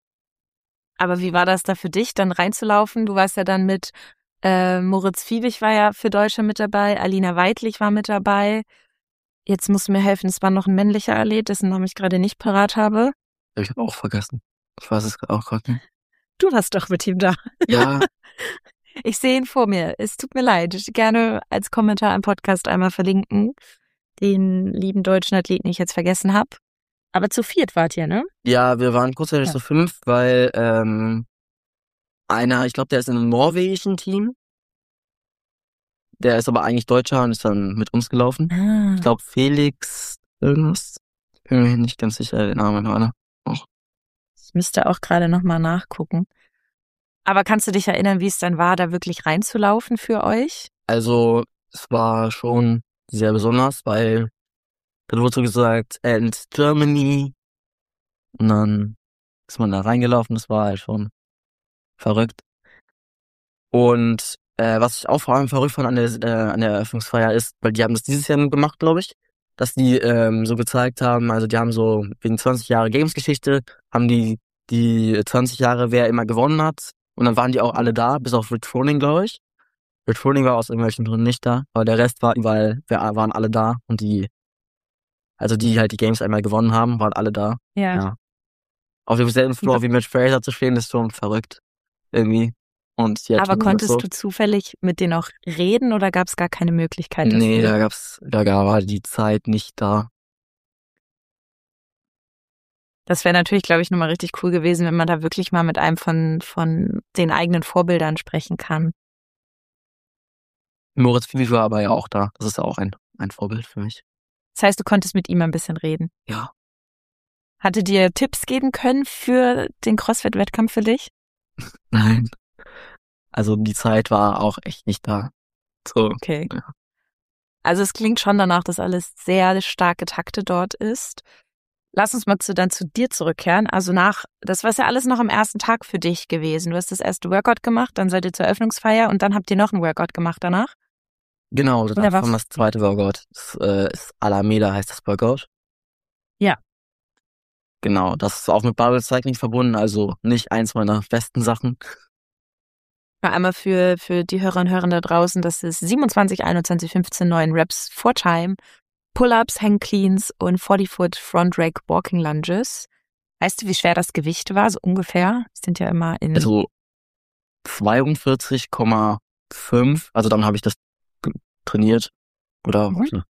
Aber wie war das da für dich, dann reinzulaufen? Du warst ja dann mit Moritz Fiebig war ja für Deutschland mit dabei, Alina Weidlich war mit dabei. Jetzt musst du mir helfen, es war noch ein männlicher Athlet, dessen Namen ich gerade nicht parat habe. Ich habe auch vergessen. Ich weiß es auch gerade nicht. Du warst doch mit ihm da. Ja. Ich sehe ihn vor mir. Es tut mir leid. Ich gerne als Kommentar im Podcast einmal verlinken, den lieben deutschen Athleten, den ich jetzt vergessen habe. Aber zu viert wart ihr, ne? Ja, wir waren kurzzeitig zu 5, weil einer, ich glaube, der ist in einem norwegischen Team. Der ist aber eigentlich Deutscher und ist dann mit uns gelaufen. Ah. Ich glaube, Felix irgendwas. Ich bin mir nicht ganz sicher, der Name war einer. Ich müsste auch gerade nochmal nachgucken. Aber kannst du dich erinnern, wie es dann war, da wirklich reinzulaufen für euch? Also, es war schon sehr besonders, weil dann wurde so gesagt, and Germany. Und dann ist man da reingelaufen, das war halt schon verrückt. Und was ich auch vor allem verrückt fand an der Eröffnungsfeier ist, weil die haben das dieses Jahr gemacht, glaube ich, dass die so gezeigt haben, also die haben so wegen 20 Jahre Games-Geschichte, haben die 20 Jahre, wer immer gewonnen hat. Und dann waren die auch alle da, bis auf Rich Froning, glaube ich. Rich Froning war aus irgendwelchen Gründen nicht da, aber der Rest war überall, waren alle da und die halt die Games einmal gewonnen haben, waren alle da. Ja. Auf dem selben Floor wie Mitch Fraser zu stehen, ist schon verrückt. Irgendwie. Und aber konntest du zufällig mit denen auch reden oder gab es gar keine Möglichkeit? Nee, da war die Zeit nicht da. Das wäre natürlich, glaube ich, nochmal richtig cool gewesen, wenn man da wirklich mal mit einem von den eigenen Vorbildern sprechen kann. Moritz Fiebig war aber ja auch da. Das ist ja auch ein Vorbild für mich. Das heißt, du konntest mit ihm ein bisschen reden? Ja. Hatte dir Tipps geben können für den CrossFit-Wettkampf für dich? Nein. Also die Zeit war auch echt nicht da. So. Okay. Ja. Also es klingt schon danach, dass alles sehr stark getaktet dort ist. Lass uns mal zu dir zurückkehren. Also das war ja alles noch am ersten Tag für dich gewesen. Du hast das erste Workout gemacht, dann seid ihr zur Eröffnungsfeier und dann habt ihr noch ein Workout gemacht danach? Genau, das war das zweite Workout. Das ist Alameda heißt das Workout. Ja. Genau, das ist auch mit Barbell Cycling verbunden, also nicht eins meiner besten Sachen. Einmal für die Hörer und Hörer da draußen, das ist 27, 21, 15, 9 Reps for Time, Pull-Ups, Hang Cleans und 40-Foot Front Rack Walking Lunges. Weißt du, wie schwer das Gewicht war, so ungefähr? Das sind ja immer in... Also 42,5, also dann habe ich das trainiert. Oder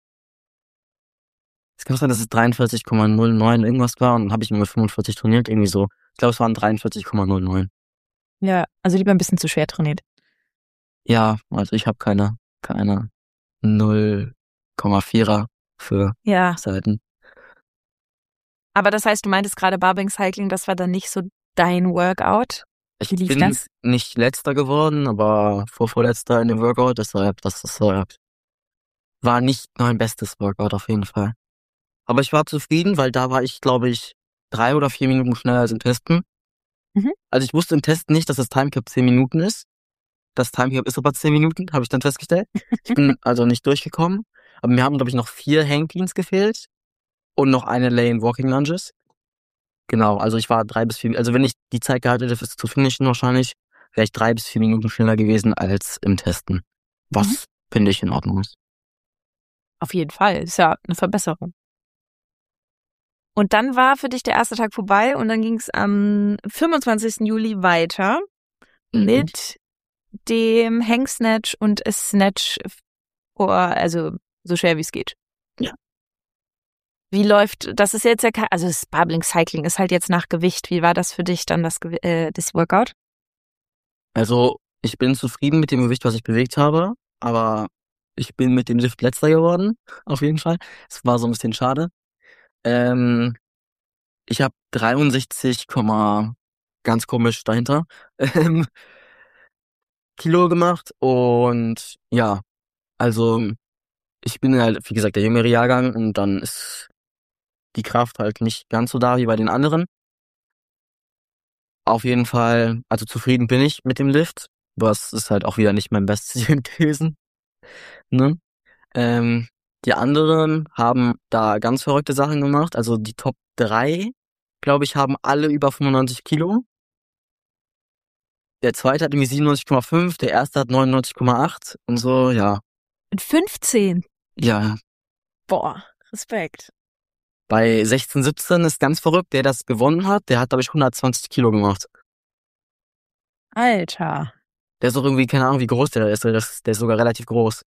es kann sein, dass es 43,09 irgendwas war und dann habe ich mit 45 trainiert, irgendwie so. Ich glaube, es waren 43,09. Ja, also lieber ein bisschen zu schwer trainiert. Ja, also ich habe keine 0,4er für Seiten. Aber das heißt, du meintest gerade Barbell Cycling, das war dann nicht so dein Workout? Ich bin nicht letzter geworden, aber vorletzter in dem Workout, deshalb, das war nicht mein bestes Workout auf jeden Fall. Aber ich war zufrieden, weil da war ich, glaube ich, 3 oder 4 Minuten schneller als im Testen. Mhm. Also ich wusste im Testen nicht, dass das Timecap 10 Minuten ist. Das Timecap ist aber 10 Minuten, habe ich dann festgestellt. Ich bin also nicht durchgekommen. Aber mir haben, glaube ich, noch 4 Hang Cleans gefehlt. Und noch eine Lane Walking Lunges. Genau, also ich war 3 bis 4, also wenn ich die Zeit gehabt hätte, fürs zu finishen wahrscheinlich, wäre ich 3 bis 4 Minuten schneller gewesen als im Testen. Was finde ich in Ordnung ist. Auf jeden Fall, ist ja eine Verbesserung. Und dann war für dich der erste Tag vorbei und dann ging es am 25. Juli weiter mit dem Hang Snatch und Snatch also so schwer wie es geht. Ja. Wie läuft, das ist jetzt ja also das Barbell Cycling ist halt jetzt nach Gewicht. Wie war das für dich dann das Workout? Also ich bin zufrieden mit dem Gewicht, was ich bewegt habe, aber ich bin mit dem Lift letzter geworden, auf jeden Fall. Es war so ein bisschen schade. Ich habe 63, ganz komisch dahinter Kilo gemacht und ja, also ich bin halt, wie gesagt, der jüngere Jahrgang und dann ist die Kraft halt nicht ganz so da wie bei den anderen. Auf jeden Fall, also zufrieden bin ich mit dem Lift, was ist halt auch wieder nicht mein bestes Ziel gewesen, ne? Ähm, Die anderen haben da ganz verrückte Sachen gemacht. Also die Top 3, glaube ich, haben alle über 95 Kilo. Der zweite hat irgendwie 97,5, der erste hat 99,8 und so, ja. Mit 15. Ja, Boah, Respekt. bei 16, 17 ist ganz verrückt, der das gewonnen hat, der hat, glaube ich, 120 Kilo gemacht. Alter. Der ist auch irgendwie, keine Ahnung, wie groß der ist, der ist sogar relativ groß.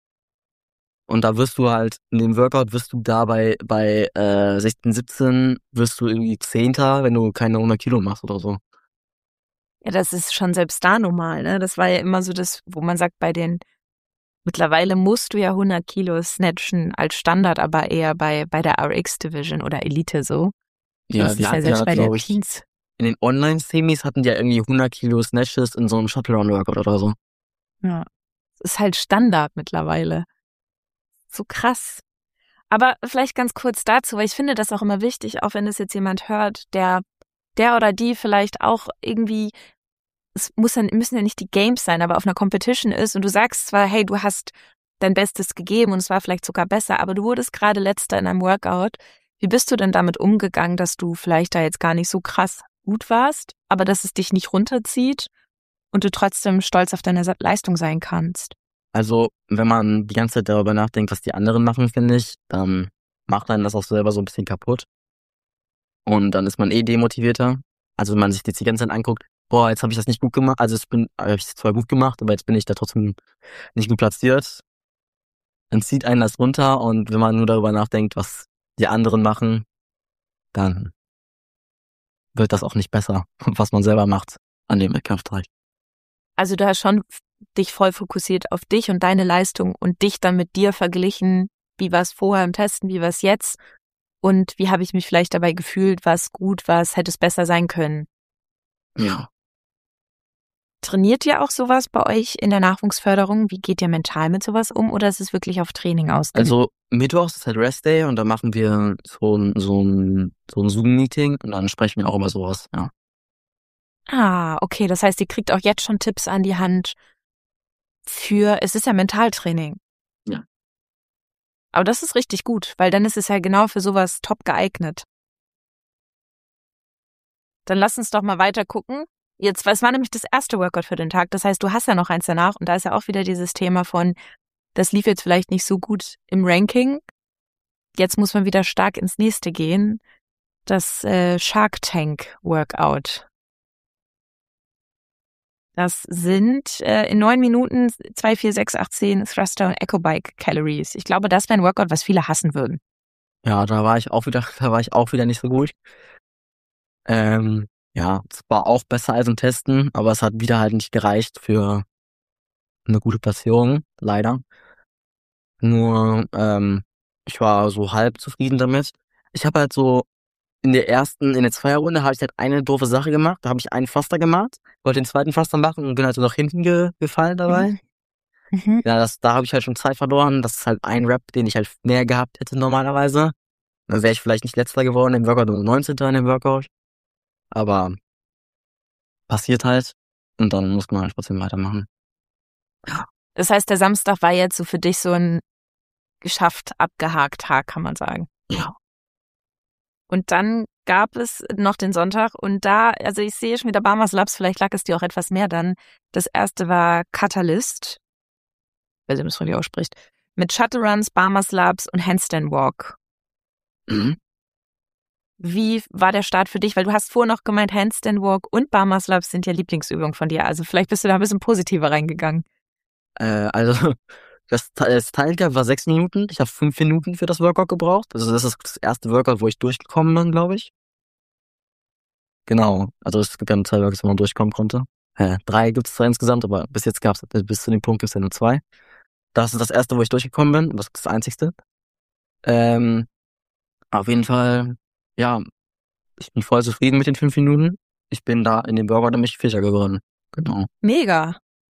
Und da wirst du halt, in dem Workout wirst du da bei 16, 17 wirst du irgendwie Zehnter, wenn du keine 100 Kilo machst oder so. Ja, das ist schon selbst da normal, ne? Das war ja immer so das, wo man sagt, mittlerweile musst du ja 100 Kilo snatchen als Standard, aber eher bei der RX-Division oder Elite so. Ja, Das wir ist ja hatten selbst ja, bei der glaube ich, Teens. in den Online-Semis hatten die ja irgendwie 100 Kilo Snatches in so einem Shuttle-Run-Workout oder so. Ja. Das ist halt Standard mittlerweile. So krass. Aber vielleicht ganz kurz dazu, weil ich finde das auch immer wichtig, auch wenn es jetzt jemand hört, der oder die vielleicht auch irgendwie, müssen ja nicht die Games sein, aber auf einer Competition ist und du sagst zwar, hey, du hast dein Bestes gegeben und es war vielleicht sogar besser, aber du wurdest gerade Letzter in einem Workout. Wie bist du denn damit umgegangen, dass du vielleicht da jetzt gar nicht so krass gut warst, aber dass es dich nicht runterzieht und du trotzdem stolz auf deine Leistung sein kannst? Also, wenn man die ganze Zeit darüber nachdenkt, was die anderen machen, finde ich, dann macht einen das auch selber so ein bisschen kaputt. Und dann ist man demotivierter. Also, wenn man sich jetzt die ganze Zeit anguckt, boah, jetzt habe ich das nicht gut gemacht. Also, habe ich es zwar gut gemacht, aber jetzt bin ich da trotzdem nicht gut platziert. Dann zieht einen das runter und wenn man nur darüber nachdenkt, was die anderen machen, dann wird das auch nicht besser, was man selber macht an dem Wettkampftag. Also du hast schon dich voll fokussiert auf dich und deine Leistung und dich dann mit dir verglichen. Wie war es vorher im Testen, wie war es jetzt? Und wie habe ich mich vielleicht dabei gefühlt? War es gut, hätte es besser sein können? Ja. Trainiert ihr auch sowas bei euch in der Nachwuchsförderung? Wie geht ihr mental mit sowas um oder ist es wirklich auf Training ausgelegt? Also mittwochs ist halt Rest Day und da machen wir so ein Zoom-Meeting und dann sprechen wir auch über sowas, ja. Ah, okay, das heißt, ihr kriegt auch jetzt schon Tipps an die Hand es ist ja Mentaltraining. Ja. Aber das ist richtig gut, weil dann ist es ja genau für sowas top geeignet. Dann lass uns doch mal weiter gucken. Jetzt, es war nämlich das erste Workout für den Tag. Das heißt, du hast ja noch eins danach und da ist ja auch wieder dieses Thema von, das lief jetzt vielleicht nicht so gut im Ranking. Jetzt muss man wieder stark ins nächste gehen. Das Shark Tank Workout. Das sind in 9 Minuten 2, 4, 6, 8, 10 Thruster und Echo Bike Calories. Ich glaube, das wäre ein Workout, was viele hassen würden. Ja, da war ich auch wieder nicht so gut. Ja, es war auch besser als im Testen, aber es hat wieder halt nicht gereicht für eine gute Platzierung, leider. Nur, ich war so halb zufrieden damit. Ich habe halt so in der Zweierrunde habe ich halt eine doofe Sache gemacht. Da habe ich einen Pflaster gemacht, wollte den zweiten Pflaster machen und bin halt so nach hinten gefallen dabei. Mhm. Ja, da habe ich halt schon Zeit verloren. Das ist halt ein Rep, den ich halt mehr gehabt hätte normalerweise. Dann wäre ich vielleicht nicht Letzter geworden im Workout oder 19. in dem Workout. Aber passiert halt. Und dann muss man halt trotzdem weitermachen. Das heißt, der Samstag war jetzt so für dich so ein geschafft, abgehakt Tag, kann man sagen. Ja. Und dann gab es noch den Sonntag und da, also ich sehe schon wieder Barmas Labs, vielleicht lag es dir auch etwas mehr dann. Das erste war Catalyst, wer sie das richtig ausspricht, mit Shuttle Runs, Barmas Labs und Handstand Walk. Mhm. Wie war der Start für dich? Weil du hast vorher noch gemeint, Handstand Walk und Barmas Labs sind ja Lieblingsübungen von dir. Also vielleicht bist du da ein bisschen positiver reingegangen. Also, das Teilgap war 6 Minuten. Ich habe 5 Minuten für das Workout gebraucht. Also das ist das erste Workout, wo ich durchgekommen bin, glaube ich. Genau. Also es gibt ja nur 2 Workouts, wo man durchkommen konnte. 3 gibt es zwar insgesamt, aber bis jetzt bis zu dem Punkt gibt es ja nur 2. Das ist das erste, wo ich durchgekommen bin. Und das ist das einzigste. Auf jeden Fall, ja, ich bin voll zufrieden mit den 5 Minuten. Ich bin da in dem Burger nämlich Fischer geworden. Genau. Mega.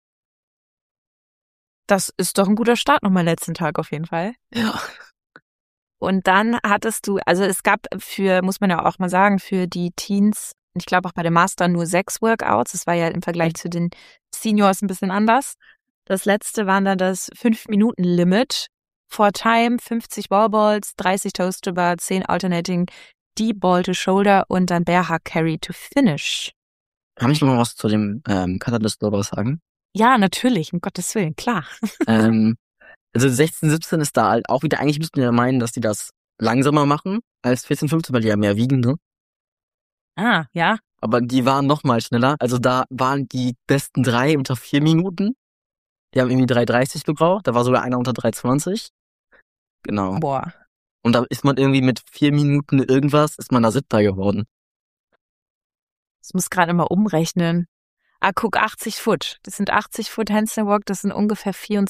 Das ist doch ein guter Start nochmal letzten Tag auf jeden Fall. Ja. Und dann hattest du, also es gab muss man ja auch mal sagen, für die Teens, ich glaube auch bei den Master nur 6 Workouts. Das war ja im Vergleich zu den Seniors ein bisschen anders. Das letzte waren dann das 5-Minuten-Limit. For Time, 50 Wallballs, 30 Toes to Bar, 10 Alternating Deep Ball to Shoulder und dann Bear Hug Carry to Finish. Kann ich noch mal was zu dem Catalyst Burger sagen? Ja, natürlich, um Gottes Willen, klar. Also 16, 17 ist da halt auch wieder, eigentlich müssten wir ja meinen, dass die das langsamer machen als 14, 15, weil die ja mehr wiegen, ne? Ah, ja. Aber die waren noch mal schneller. Also da waren die besten 3 unter 4 Minuten. Die haben irgendwie 3,30 gebraucht. Da war sogar einer unter 3,20. Genau. Boah. Und da ist man irgendwie mit 4 Minuten irgendwas, ist man da 7. geworden. Ich muss gerade mal umrechnen. Ah, guck, 80 Foot. Das sind 80 Foot Handstand Walk, das sind ungefähr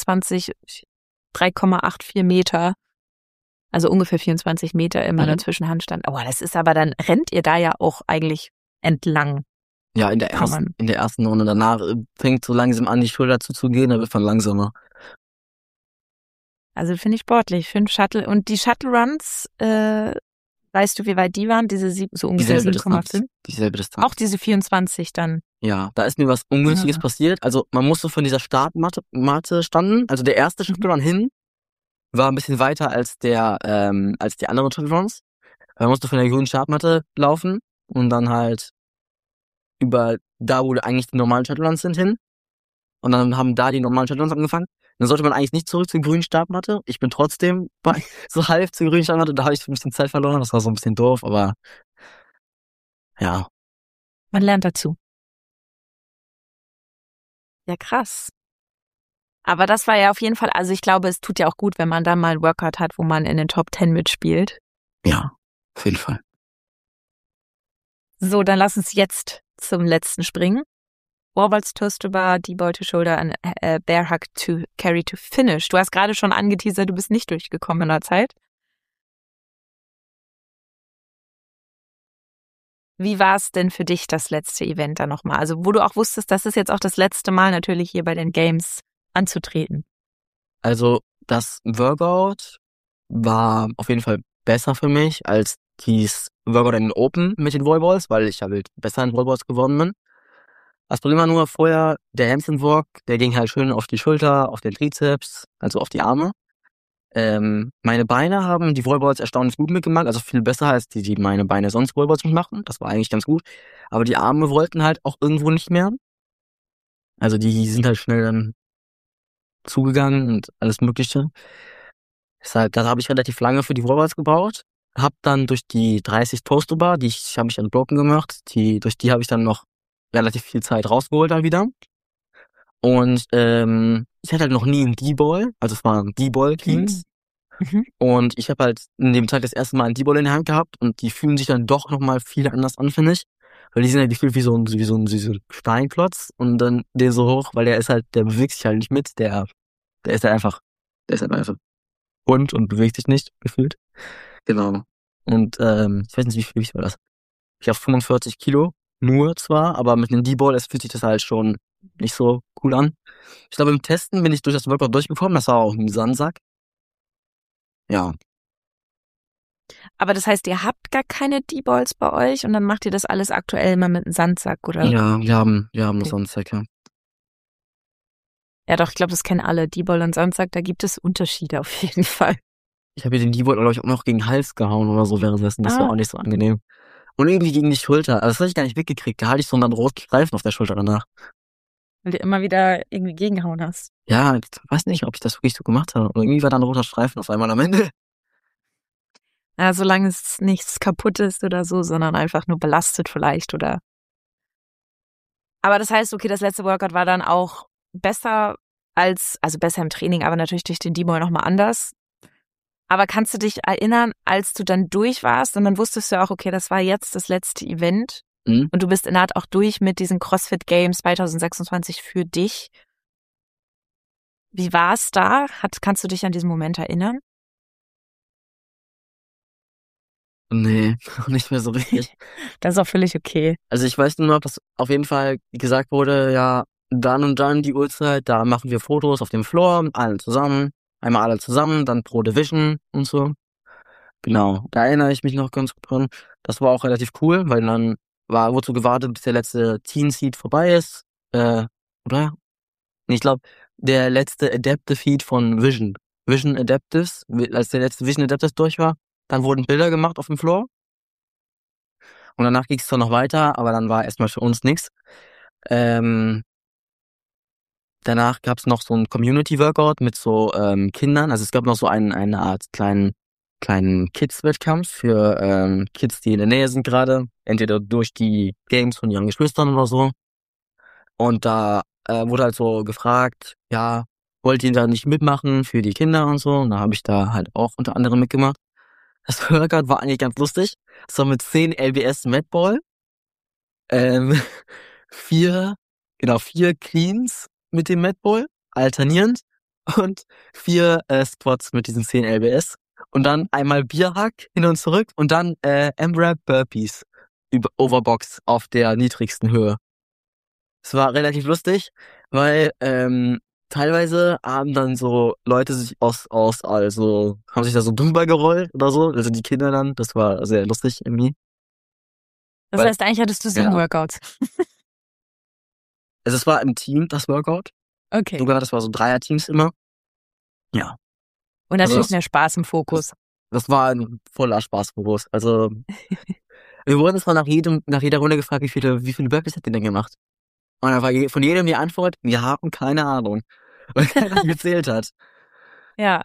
3,84 Meter. Also ungefähr 24 Meter immer dazwischen Handstand. Oh, das ist aber, dann rennt ihr da ja auch eigentlich entlang. Ja, in der ersten Runde. Danach fängt so langsam an, die Schulter zuzugehen, dann wird man langsamer. Also finde ich sportlich. 5 Shuttle. Und die Shuttle Runs, weißt du, wie weit die waren? Diese so ungefähr 7,5? Dieselbe Distanz. Auch diese 24 dann. Ja, da ist mir was Ungünstiges passiert. Also man musste von dieser Startmatte standen. Also der erste Shuttle Run hin war ein bisschen weiter als die anderen Shuttle Runs. Man musste von der grünen Startmatte laufen und dann halt über da, wo eigentlich die normalen Shuttle Runs sind, hin. Und dann haben da die normalen Shuttle Runs angefangen. Dann sollte man eigentlich nicht zurück zur grünen Startmatte. Ich bin trotzdem so halb zur grünen Startmatte. Da habe ich ein bisschen Zeit verloren. Das war so ein bisschen doof, aber ja. Man lernt dazu. Ja, krass. Aber das war ja auf jeden Fall, also ich glaube, es tut ja auch gut, wenn man da mal einen Workout hat, wo man in den Top 10 mitspielt. Ja, auf jeden Fall. So, dann lass uns jetzt zum letzten springen. Wallballs, Toes to Bar, D-Ball to Shoulder und Bear Hug to Carry to Finish. Du hast gerade schon angeteasert, du bist nicht durchgekommen in der Zeit. Wie war es denn für dich, das letzte Event da nochmal? Also wo du auch wusstest, das ist jetzt auch das letzte Mal natürlich hier bei den Games anzutreten. Also das Workout war auf jeden Fall besser für mich als dieses Workout in den Open mit den Wallballs, weil ich halt besser in Wallballs geworden bin. Das Problem war nur vorher, der Handstand Walk, der ging halt schön auf die Schulter, auf den Trizeps, also auf die Arme. Meine Beine haben die Wallballs erstaunlich gut mitgemacht, also viel besser als die meine Beine sonst Wallballs mitmachen. Das war eigentlich ganz gut. Aber die Arme wollten halt auch irgendwo nicht mehr. Also die sind halt schnell dann zugegangen und alles Mögliche. Deshalb, da habe ich relativ lange für die Wallballs gebraucht. Hab dann durch die 30 Toaster Bar, die habe ich unbroken gemacht, durch die habe ich dann noch relativ viel Zeit rausgeholt dann wieder. Und ich hatte halt noch nie einen D-Ball, also es waren D-Ball-Cleans. Und ich habe halt in dem Tag das erste Mal einen D-Ball in der Hand gehabt und die fühlen sich dann doch nochmal viel anders an, finde ich. Weil die sind halt gefühlt wie so ein Steinklotz und dann der so hoch, weil der bewegt sich halt nicht mit, der ist halt einfach rund und bewegt sich nicht, gefühlt. Genau. Und ich weiß nicht, wie viel Gewicht war das? Ich habe 45 Kilo, nur zwar, aber mit einem D-Ball fühlt sich das halt schon nicht so cool an. Ich glaube, im Testen bin ich durch das Workout durchgekommen, das war auch im Sandsack. Ja. Aber das heißt, ihr habt gar keine D-Balls bei euch und dann macht ihr das alles aktuell immer mit einem Sandsack, oder? Ja, wir haben einen Sandsack, ja. Ja doch, ich glaube, das kennen alle. D-Ball und Sandsack, da gibt es Unterschiede auf jeden Fall. Ich habe hier den D-Ball, glaube ich, auch noch gegen den Hals gehauen oder so währenddessen. Das war auch nicht so angenehm. Und irgendwie gegen die Schulter. Also das habe ich gar nicht weggekriegt. Da hatte ich so einen roten Streifen auf der Schulter danach. Weil du immer wieder irgendwie gegengehauen hast. Ja, ich weiß nicht, ob ich das wirklich so gemacht habe. Aber irgendwie war da ein roter Streifen auf einmal am Ende. Ja, solange es nichts kaputt ist oder so, sondern einfach nur belastet vielleicht, oder? Aber das heißt, okay, das letzte Workout war dann auch besser besser im Training, aber natürlich durch den D-Ball nochmal anders. Aber kannst du dich erinnern, als du dann durch warst und dann wusstest du auch, okay, das war jetzt das letzte Event und du bist in der Art auch durch mit diesen CrossFit Games 2026 für dich. Wie war es da? Kannst du dich an diesen Moment erinnern? Nee, nicht mehr so richtig. Das ist auch völlig okay. Also ich weiß nur noch, dass auf jeden Fall gesagt wurde, ja, dann und dann die Uhrzeit, da machen wir Fotos auf dem Floor mit allen zusammen. Einmal alle zusammen, dann pro Division und so. Genau, da erinnere ich mich noch ganz gut dran. Das war auch relativ cool, weil dann wurde so gewartet, bis der letzte Teen Seed vorbei ist. Oder? Nee, ich glaube, der letzte Adaptive Feed von Vision Adaptives, als der letzte Vision Adaptives durch war, dann wurden Bilder gemacht auf dem Floor. Und danach ging es zwar noch weiter, aber dann war erstmal für uns nichts. Ähm, Danach gab es noch so ein Community-Workout mit so Kindern. Also es gab noch so eine Art kleinen Kids-Wettkampf für Kids, die in der Nähe sind gerade. Entweder durch die Games von ihren Geschwistern oder so. Und da wurde halt so gefragt, ja, wollt ihr da nicht mitmachen für die Kinder und so? Und da habe ich da halt auch unter anderem mitgemacht. Das Workout war eigentlich ganz lustig. Es war mit 10 LBS Madball, ähm, vier, vier Cleans mit dem Madball, alternierend, und vier Squats mit diesen 10 LBS. Und dann einmal Bierhack hin und zurück und dann AMRAP Burpees über Overbox auf der niedrigsten Höhe. Es war relativ lustig, weil teilweise haben dann so Leute sich also haben sich da so drüber gerollt oder so, also die Kinder dann, das war sehr lustig irgendwie. Das Weil, heißt, eigentlich hattest du 7 ja, Workouts. also es war im Team, das Workout. Okay. Sogar, das war so Dreierteams immer. Ja. Und Also natürlich mehr Spaß im Fokus. das war ein voller Spaßfokus. Also wir wurden zwar nach jeder Runde gefragt, wie viele Burpees hat ihr denn gemacht? Und dann war von jedem die Antwort, wir haben keine Ahnung. Weil keiner gezählt hat. Ja.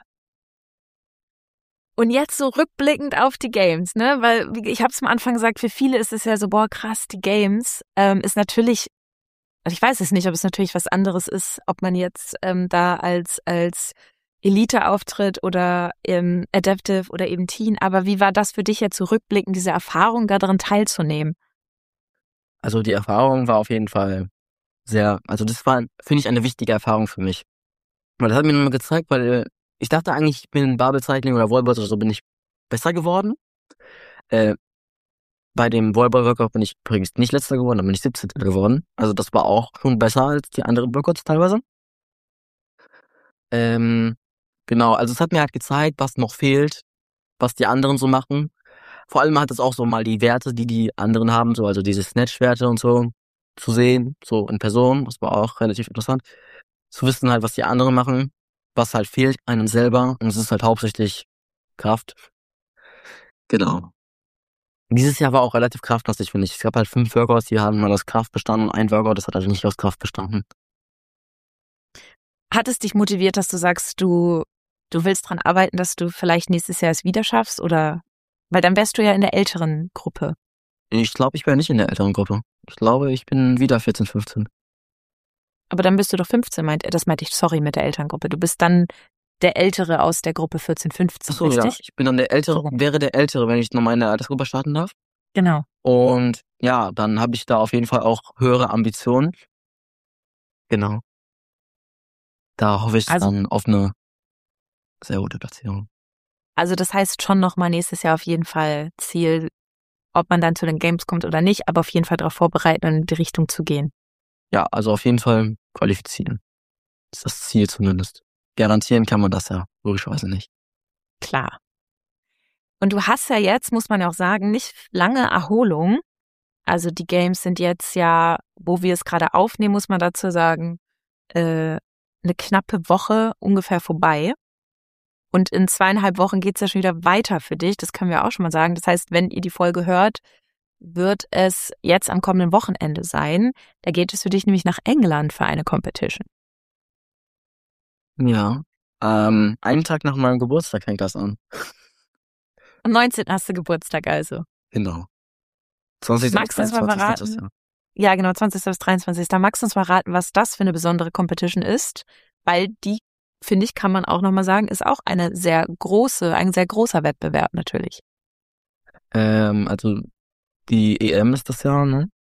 Und jetzt so rückblickend auf die Games, ne? Weil ich habe es am Anfang gesagt, für viele ist es ja so, boah, krass, die Games ist natürlich, also ich weiß es nicht, ob es natürlich was anderes ist, ob man jetzt da als Elite auftritt oder Adaptive oder eben Teen. Aber wie war das für dich jetzt so rückblickend, diese Erfahrung daran teilzunehmen? Also die Erfahrung war auf jeden Fall also das war, finde ich, eine wichtige Erfahrung für mich. Weil das hat mir nochmal gezeigt, weil ich dachte eigentlich, ich bin in Barbell-Cycling oder Wallballs oder so bin ich besser geworden. Äh, Bei dem Wallball-Workout bin ich übrigens nicht letzter geworden, da bin ich 17. geworden. Also das war auch schon besser als die anderen Workouts teilweise. Ähm, genau, also es hat mir halt gezeigt, was noch fehlt, was die anderen so machen. Vor allem hat es auch so mal die Werte, die die anderen haben, so, also diese Snatch-Werte und so zu sehen, so in Person. Das war auch relativ interessant. Zu wissen halt, was die anderen machen, was halt fehlt einem selber. Und es ist halt hauptsächlich Kraft. Genau. Dieses Jahr war auch relativ kraftlastig, finde ich. Es gab halt 5 Workouts, die haben mal aus Kraft bestanden, und ein Workout, das hat halt nicht aus Kraft bestanden. Hat es dich motiviert, dass du sagst, du willst dran arbeiten, dass du vielleicht nächstes Jahr es wieder schaffst? Oder, weil dann wärst du ja in der älteren Gruppe. Ich glaube, ich wäre nicht in der älteren Gruppe. Ich glaube, ich bin wieder 14, 15. Aber dann bist du doch 15, das meinte ich, sorry, mit der Elterngruppe. Du bist dann der Ältere aus der Gruppe 14, 15, Achso, ja. richtig? Ich bin dann der Ältere, So. wäre der Ältere, wenn ich nochmal in der Altersgruppe starten darf. Genau. Und ja, dann habe ich da auf jeden Fall auch höhere Ambitionen. Genau. Da hoffe ich Also, dann auf eine sehr gute Platzierung. also das heißt schon nochmal nächstes Jahr auf jeden Fall Ziel, ob man dann zu den Games kommt oder nicht, aber auf jeden Fall darauf vorbereiten, in die Richtung zu gehen. Ja, also auf jeden Fall qualifizieren. Ist das Ziel zumindest. Garantieren kann man das ja logischerweise nicht. Klar. Und du hast ja jetzt, muss man ja auch sagen, nicht lange Erholung. Also die Games sind jetzt ja, wo wir es gerade aufnehmen, muss man dazu sagen, eine knappe Woche ungefähr vorbei. Und in 2,5 Wochen geht's ja schon wieder weiter für dich. Das können wir auch schon mal sagen. Das heißt, wenn ihr die Folge hört, wird es jetzt am kommenden Wochenende sein. Da geht es für dich nämlich nach England für eine Competition. Ja. Einen Tag nach meinem Geburtstag fängt das an. Am 19. hast du Geburtstag also. Genau. 20. Magst du uns mal 23. verraten? das Jahr. Ja, genau, 20. bis 23. Magst du uns verraten, was das für eine besondere Competition ist? Weil die, finde ich, kann man auch nochmal sagen, ist auch ein sehr großer Wettbewerb natürlich. Also die EM ist das Jahr, ne?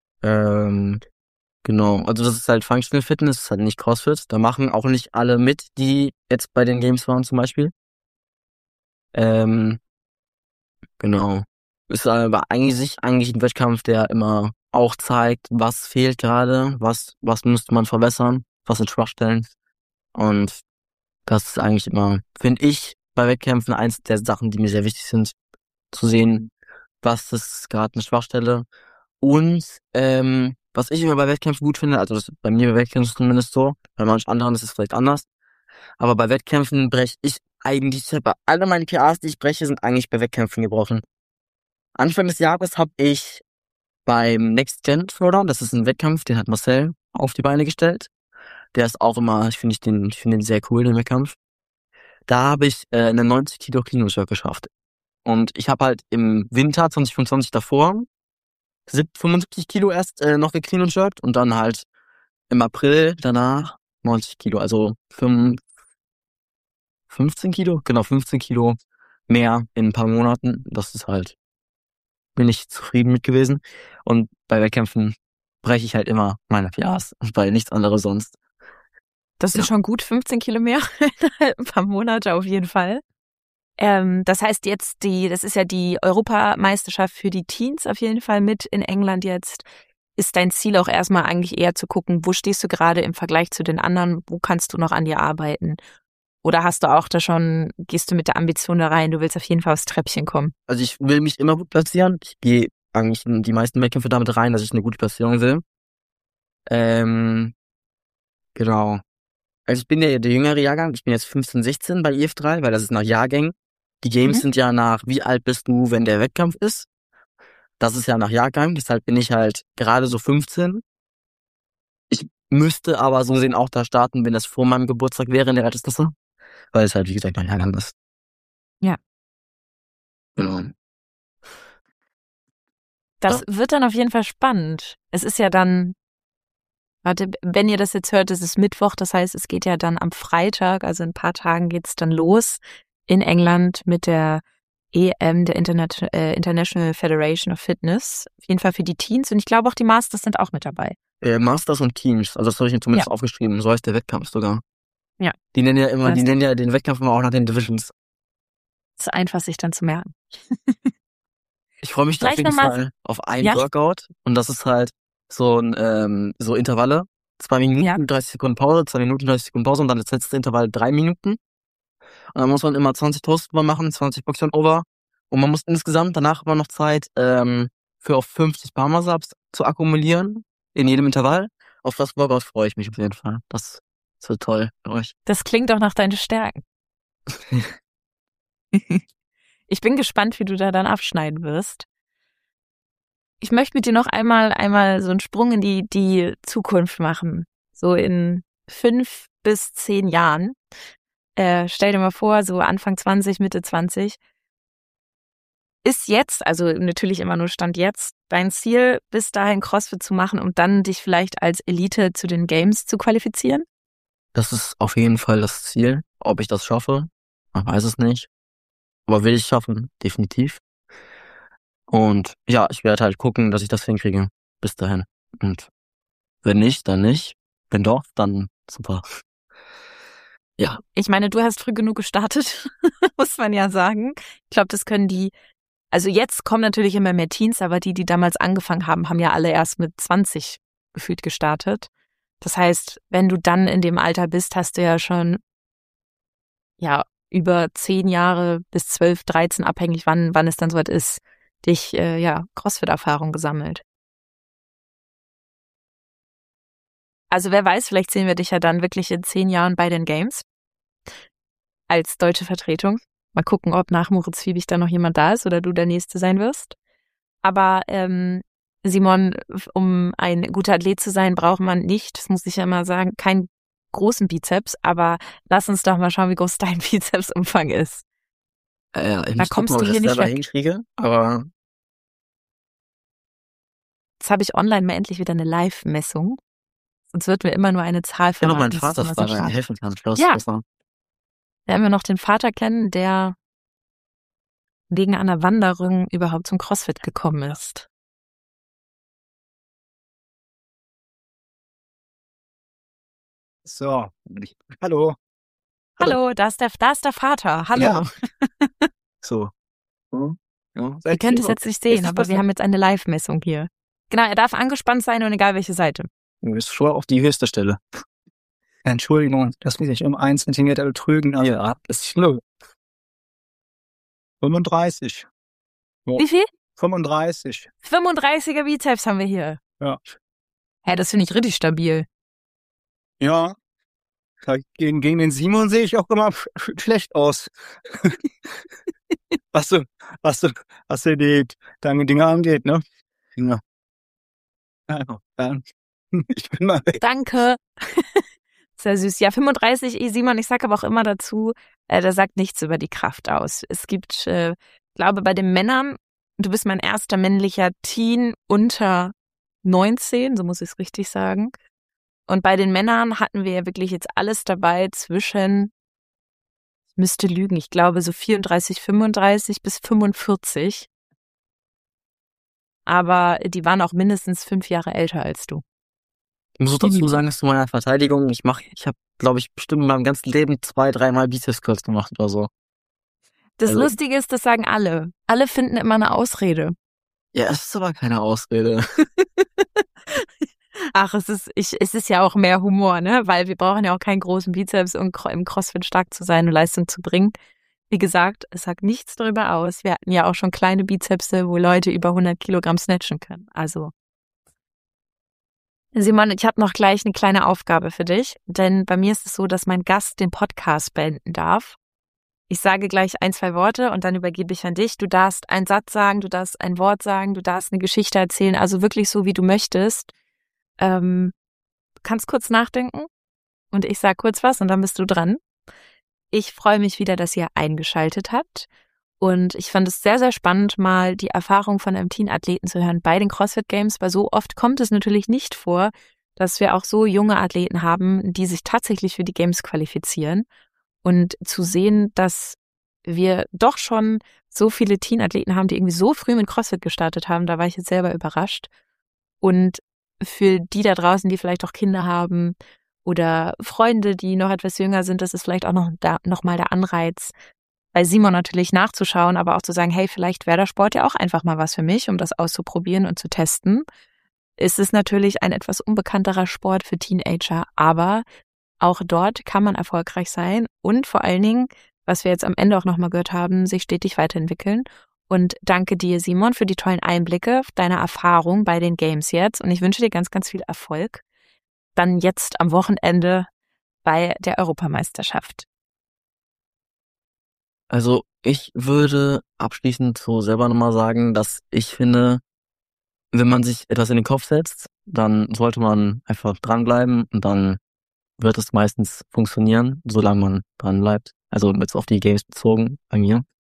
Genau. Also das ist halt Functional Fitness, das ist halt nicht CrossFit. Da machen auch nicht alle mit, die jetzt bei den Games waren zum Beispiel. Ähm, Genau. Ist aber eigentlich ein Wettkampf, der immer auch zeigt, was fehlt gerade, was müsste man verbessern, was sind Schwachstellen. Und das ist eigentlich immer, finde ich, bei Wettkämpfen eins der Sachen, die mir sehr wichtig sind, zu sehen, was ist gerade eine Schwachstelle. Und was ich immer bei Wettkämpfen gut finde, also das ist bei mir bei Wettkämpfen zumindest so, bei manch anderen ist es vielleicht anders, aber bei Wettkämpfen breche ich eigentlich, alle meine PRs, die ich breche, sind eigentlich bei Wettkämpfen gebrochen. Anfang des Jahres habe ich beim Next Gen Throwdown, das ist ein Wettkampf, den hat Marcel auf die Beine gestellt. Der ist auch immer, ich finde den sehr cool, den Wettkampf. Da habe ich eine 90 Kilo Clean and Jerk geschafft. Und ich habe halt im Winter 2025 davor 75 Kilo erst noch geclean und jerkt und dann halt im April danach 90 Kilo, also 15 Kilo, genau 15 Kilo mehr in ein paar Monaten. Das ist halt, bin ich zufrieden mit gewesen. Und bei Wettkämpfen breche ich halt immer meine PRs, weil nichts anderes sonst. Das Ja. ist schon gut, 15 Kilo mehr innerhalb ein paar Monate auf jeden Fall. Das heißt jetzt das ist ja die Europameisterschaft für die Teens auf jeden Fall mit in England jetzt. Ist dein Ziel auch erstmal eigentlich eher zu gucken, wo stehst du gerade im Vergleich zu den anderen, wo kannst du noch an dir arbeiten? Oder hast du auch gehst du mit der Ambition da rein, du willst auf jeden Fall aufs Treppchen kommen? Also ich will mich immer gut platzieren. Ich gehe eigentlich in die meisten Wettkämpfe damit rein, dass ich eine gute Platzierung will. Genau. Also ich bin ja der jüngere Jahrgang, ich bin jetzt 15, 16 bei IF3, weil das ist nach Jahrgängen. Die Games sind ja nach, wie alt bist du, wenn der Wettkampf ist? Das ist ja nach Jahrgang, deshalb bin ich halt gerade so 15. Ich müsste aber so sehen auch da starten, wenn das vor meinem Geburtstag wäre in der Altersklasse, weil es halt, wie gesagt, nach Jahrgang ist. Ja. Genau. Das wird dann auf jeden Fall spannend. Es ist ja dann, warte, wenn ihr das jetzt hört, es ist Mittwoch, das heißt, es geht ja dann am Freitag, also in ein paar Tagen geht's dann los in England mit der EM, der International Federation of Fitness. Auf jeden Fall für die Teens und ich glaube auch die Masters sind auch mit dabei. Masters und Teams, also das habe ich mir zumindest aufgeschrieben, so heißt der Wettkampf sogar. Ja. Die nennen ja den Wettkampf immer auch nach den Divisions. Das ist einfach, sich dann zu merken. Ich freue mich auf jeden Fall auf ein Workout und das ist halt so Intervalle. 2 Minuten, 30 Sekunden Pause, 2 Minuten, 30 Sekunden Pause und dann das letzte Intervall 3 Minuten. Und dann muss man immer 20 Toast über machen, 20 Boxen over. Und man muss insgesamt danach immer noch Zeit für auf 50 Parma-Subs zu akkumulieren in jedem Intervall. Auf das Workout freue ich mich auf jeden Fall. Das wird toll für euch. Das klingt auch nach deinen Stärken. Ich bin gespannt, wie du da dann abschneiden wirst. Ich möchte mit dir noch einmal so einen Sprung in die Zukunft machen. So in 5 bis 10 Jahren. Stell dir mal vor, so Anfang 20, Mitte 20. Ist jetzt, also natürlich immer nur Stand jetzt, dein Ziel, bis dahin CrossFit zu machen und dann dich vielleicht als Elite zu den Games zu qualifizieren? Das ist auf jeden Fall das Ziel. Ob ich das schaffe, man weiß es nicht. Aber will ich schaffen, definitiv. Und ja, ich werde halt gucken, dass ich das hinkriege bis dahin. Und wenn nicht, dann nicht. Wenn doch, dann super. Ja. Ich meine, du hast früh genug gestartet, muss man ja sagen. Ich glaube, das können also jetzt kommen natürlich immer mehr Teens, aber die damals angefangen haben, haben ja alle erst mit 20 gefühlt gestartet. Das heißt, wenn du dann in dem Alter bist, hast du ja schon über 10 Jahre bis 12, 13, abhängig wann es dann soweit ist, dich CrossFit-Erfahrung gesammelt. Also wer weiß, vielleicht sehen wir dich ja dann wirklich in 10 Jahren bei den Games als deutsche Vertretung. Mal gucken, ob nach Moritz Fiebig da noch jemand da ist oder du der Nächste sein wirst. Aber Simon, um ein guter Athlet zu sein, braucht man nicht, das muss ich ja immer sagen, keinen großen Bizeps, aber lass uns doch mal schauen, wie groß dein Bizepsumfang ist. Ich muss gucken, ob ich das selber hinkriege, aber jetzt habe ich online mal endlich wieder eine Live-Messung. Sonst wird mir immer nur eine Zahl verraten. Ja, mein Vater fragen, helfen kann. Wir haben ja noch den Vater kennen, der wegen einer Wanderung überhaupt zum CrossFit gekommen ist. So, hallo. Hallo, da ist der Vater. Hallo. Ja. So. Ja, Ihr könnt es jetzt nicht sehen, aber wir besser. haben jetzt eine Live-Messung hier. Genau, er darf angespannt sein und egal welche Seite. Du bist schon auf die höchste Stelle. Entschuldigung, das muss ich um 1 Zentimeter betrügen. Also, Ja, das ist schlimm. 35. Wie viel? 35. 35er Bizeps haben wir hier. Ja. Hä, das finde ich richtig stabil. Ja. Gegen den Simon sehe ich auch immer schlecht aus. was die deine Dinge angeht, ne? Ja. Also, ich bin mal weg. Danke. Sehr süß. Ja, 35, Simon, ich sage aber auch immer dazu, der sagt nichts über die Kraft aus. Es gibt, glaube bei den Männern, du bist mein erster männlicher Teen unter 19, so muss ich es richtig sagen. Und bei den Männern hatten wir ja wirklich jetzt alles dabei zwischen, ich müsste lügen, ich glaube so 34, 35 bis 45. Aber die waren auch mindestens 5 Jahre älter als du. Ich muss dazu sagen, dass zu meiner Verteidigung, ich habe, glaube ich, bestimmt in meinem ganzen Leben 2-3 Mal Bizeps Curls gemacht oder so. Das Also- Lustige ist, das sagen alle. Alle finden immer eine Ausrede. Ja, es ist aber keine Ausrede. Ach, es ist ja auch mehr Humor, ne? Weil wir brauchen ja auch keinen großen Bizeps, um im CrossFit stark zu sein und Leistung zu bringen. Wie gesagt, es sagt nichts darüber aus. Wir hatten ja auch schon kleine Bizepse, wo Leute über 100 Kilogramm snatchen können. Also, Simon, ich habe noch gleich eine kleine Aufgabe für dich, denn bei mir ist es so, dass mein Gast den Podcast beenden darf. Ich sage gleich 1, 2 Worte und dann übergebe ich an dich. Du darfst einen Satz sagen, du darfst ein Wort sagen, du darfst eine Geschichte erzählen, also wirklich so, wie du möchtest. Du kannst kurz nachdenken und ich sage kurz was und dann bist du dran. Ich freue mich wieder, dass ihr eingeschaltet habt und ich fand es sehr, sehr spannend, mal die Erfahrung von einem Teen-Athleten zu hören bei den CrossFit Games, weil so oft kommt es natürlich nicht vor, dass wir auch so junge Athleten haben, die sich tatsächlich für die Games qualifizieren. Und zu sehen, dass wir doch schon so viele Teen-Athleten haben, die irgendwie so früh mit CrossFit gestartet haben, da war ich jetzt selber überrascht. Und für die da draußen, die vielleicht auch Kinder haben oder Freunde, die noch etwas jünger sind, das ist vielleicht auch noch mal der Anreiz, bei Simon natürlich nachzuschauen, aber auch zu sagen, hey, vielleicht wäre der Sport ja auch einfach mal was für mich, um das auszuprobieren und zu testen. Es ist natürlich ein etwas unbekannterer Sport für Teenager, aber auch dort kann man erfolgreich sein und vor allen Dingen, was wir jetzt am Ende auch nochmal gehört haben, sich stetig weiterentwickeln. Und danke dir, Simon, für die tollen Einblicke, deiner Erfahrung bei den Games jetzt. Und ich wünsche dir ganz, ganz viel Erfolg. Dann jetzt am Wochenende bei der Europameisterschaft. Also ich würde abschließend so selber nochmal sagen, dass ich finde, wenn man sich etwas in den Kopf setzt, dann sollte man einfach dranbleiben und dann wird es meistens funktionieren, solange man dran bleibt. Also jetzt auf die Games bezogen bei mir.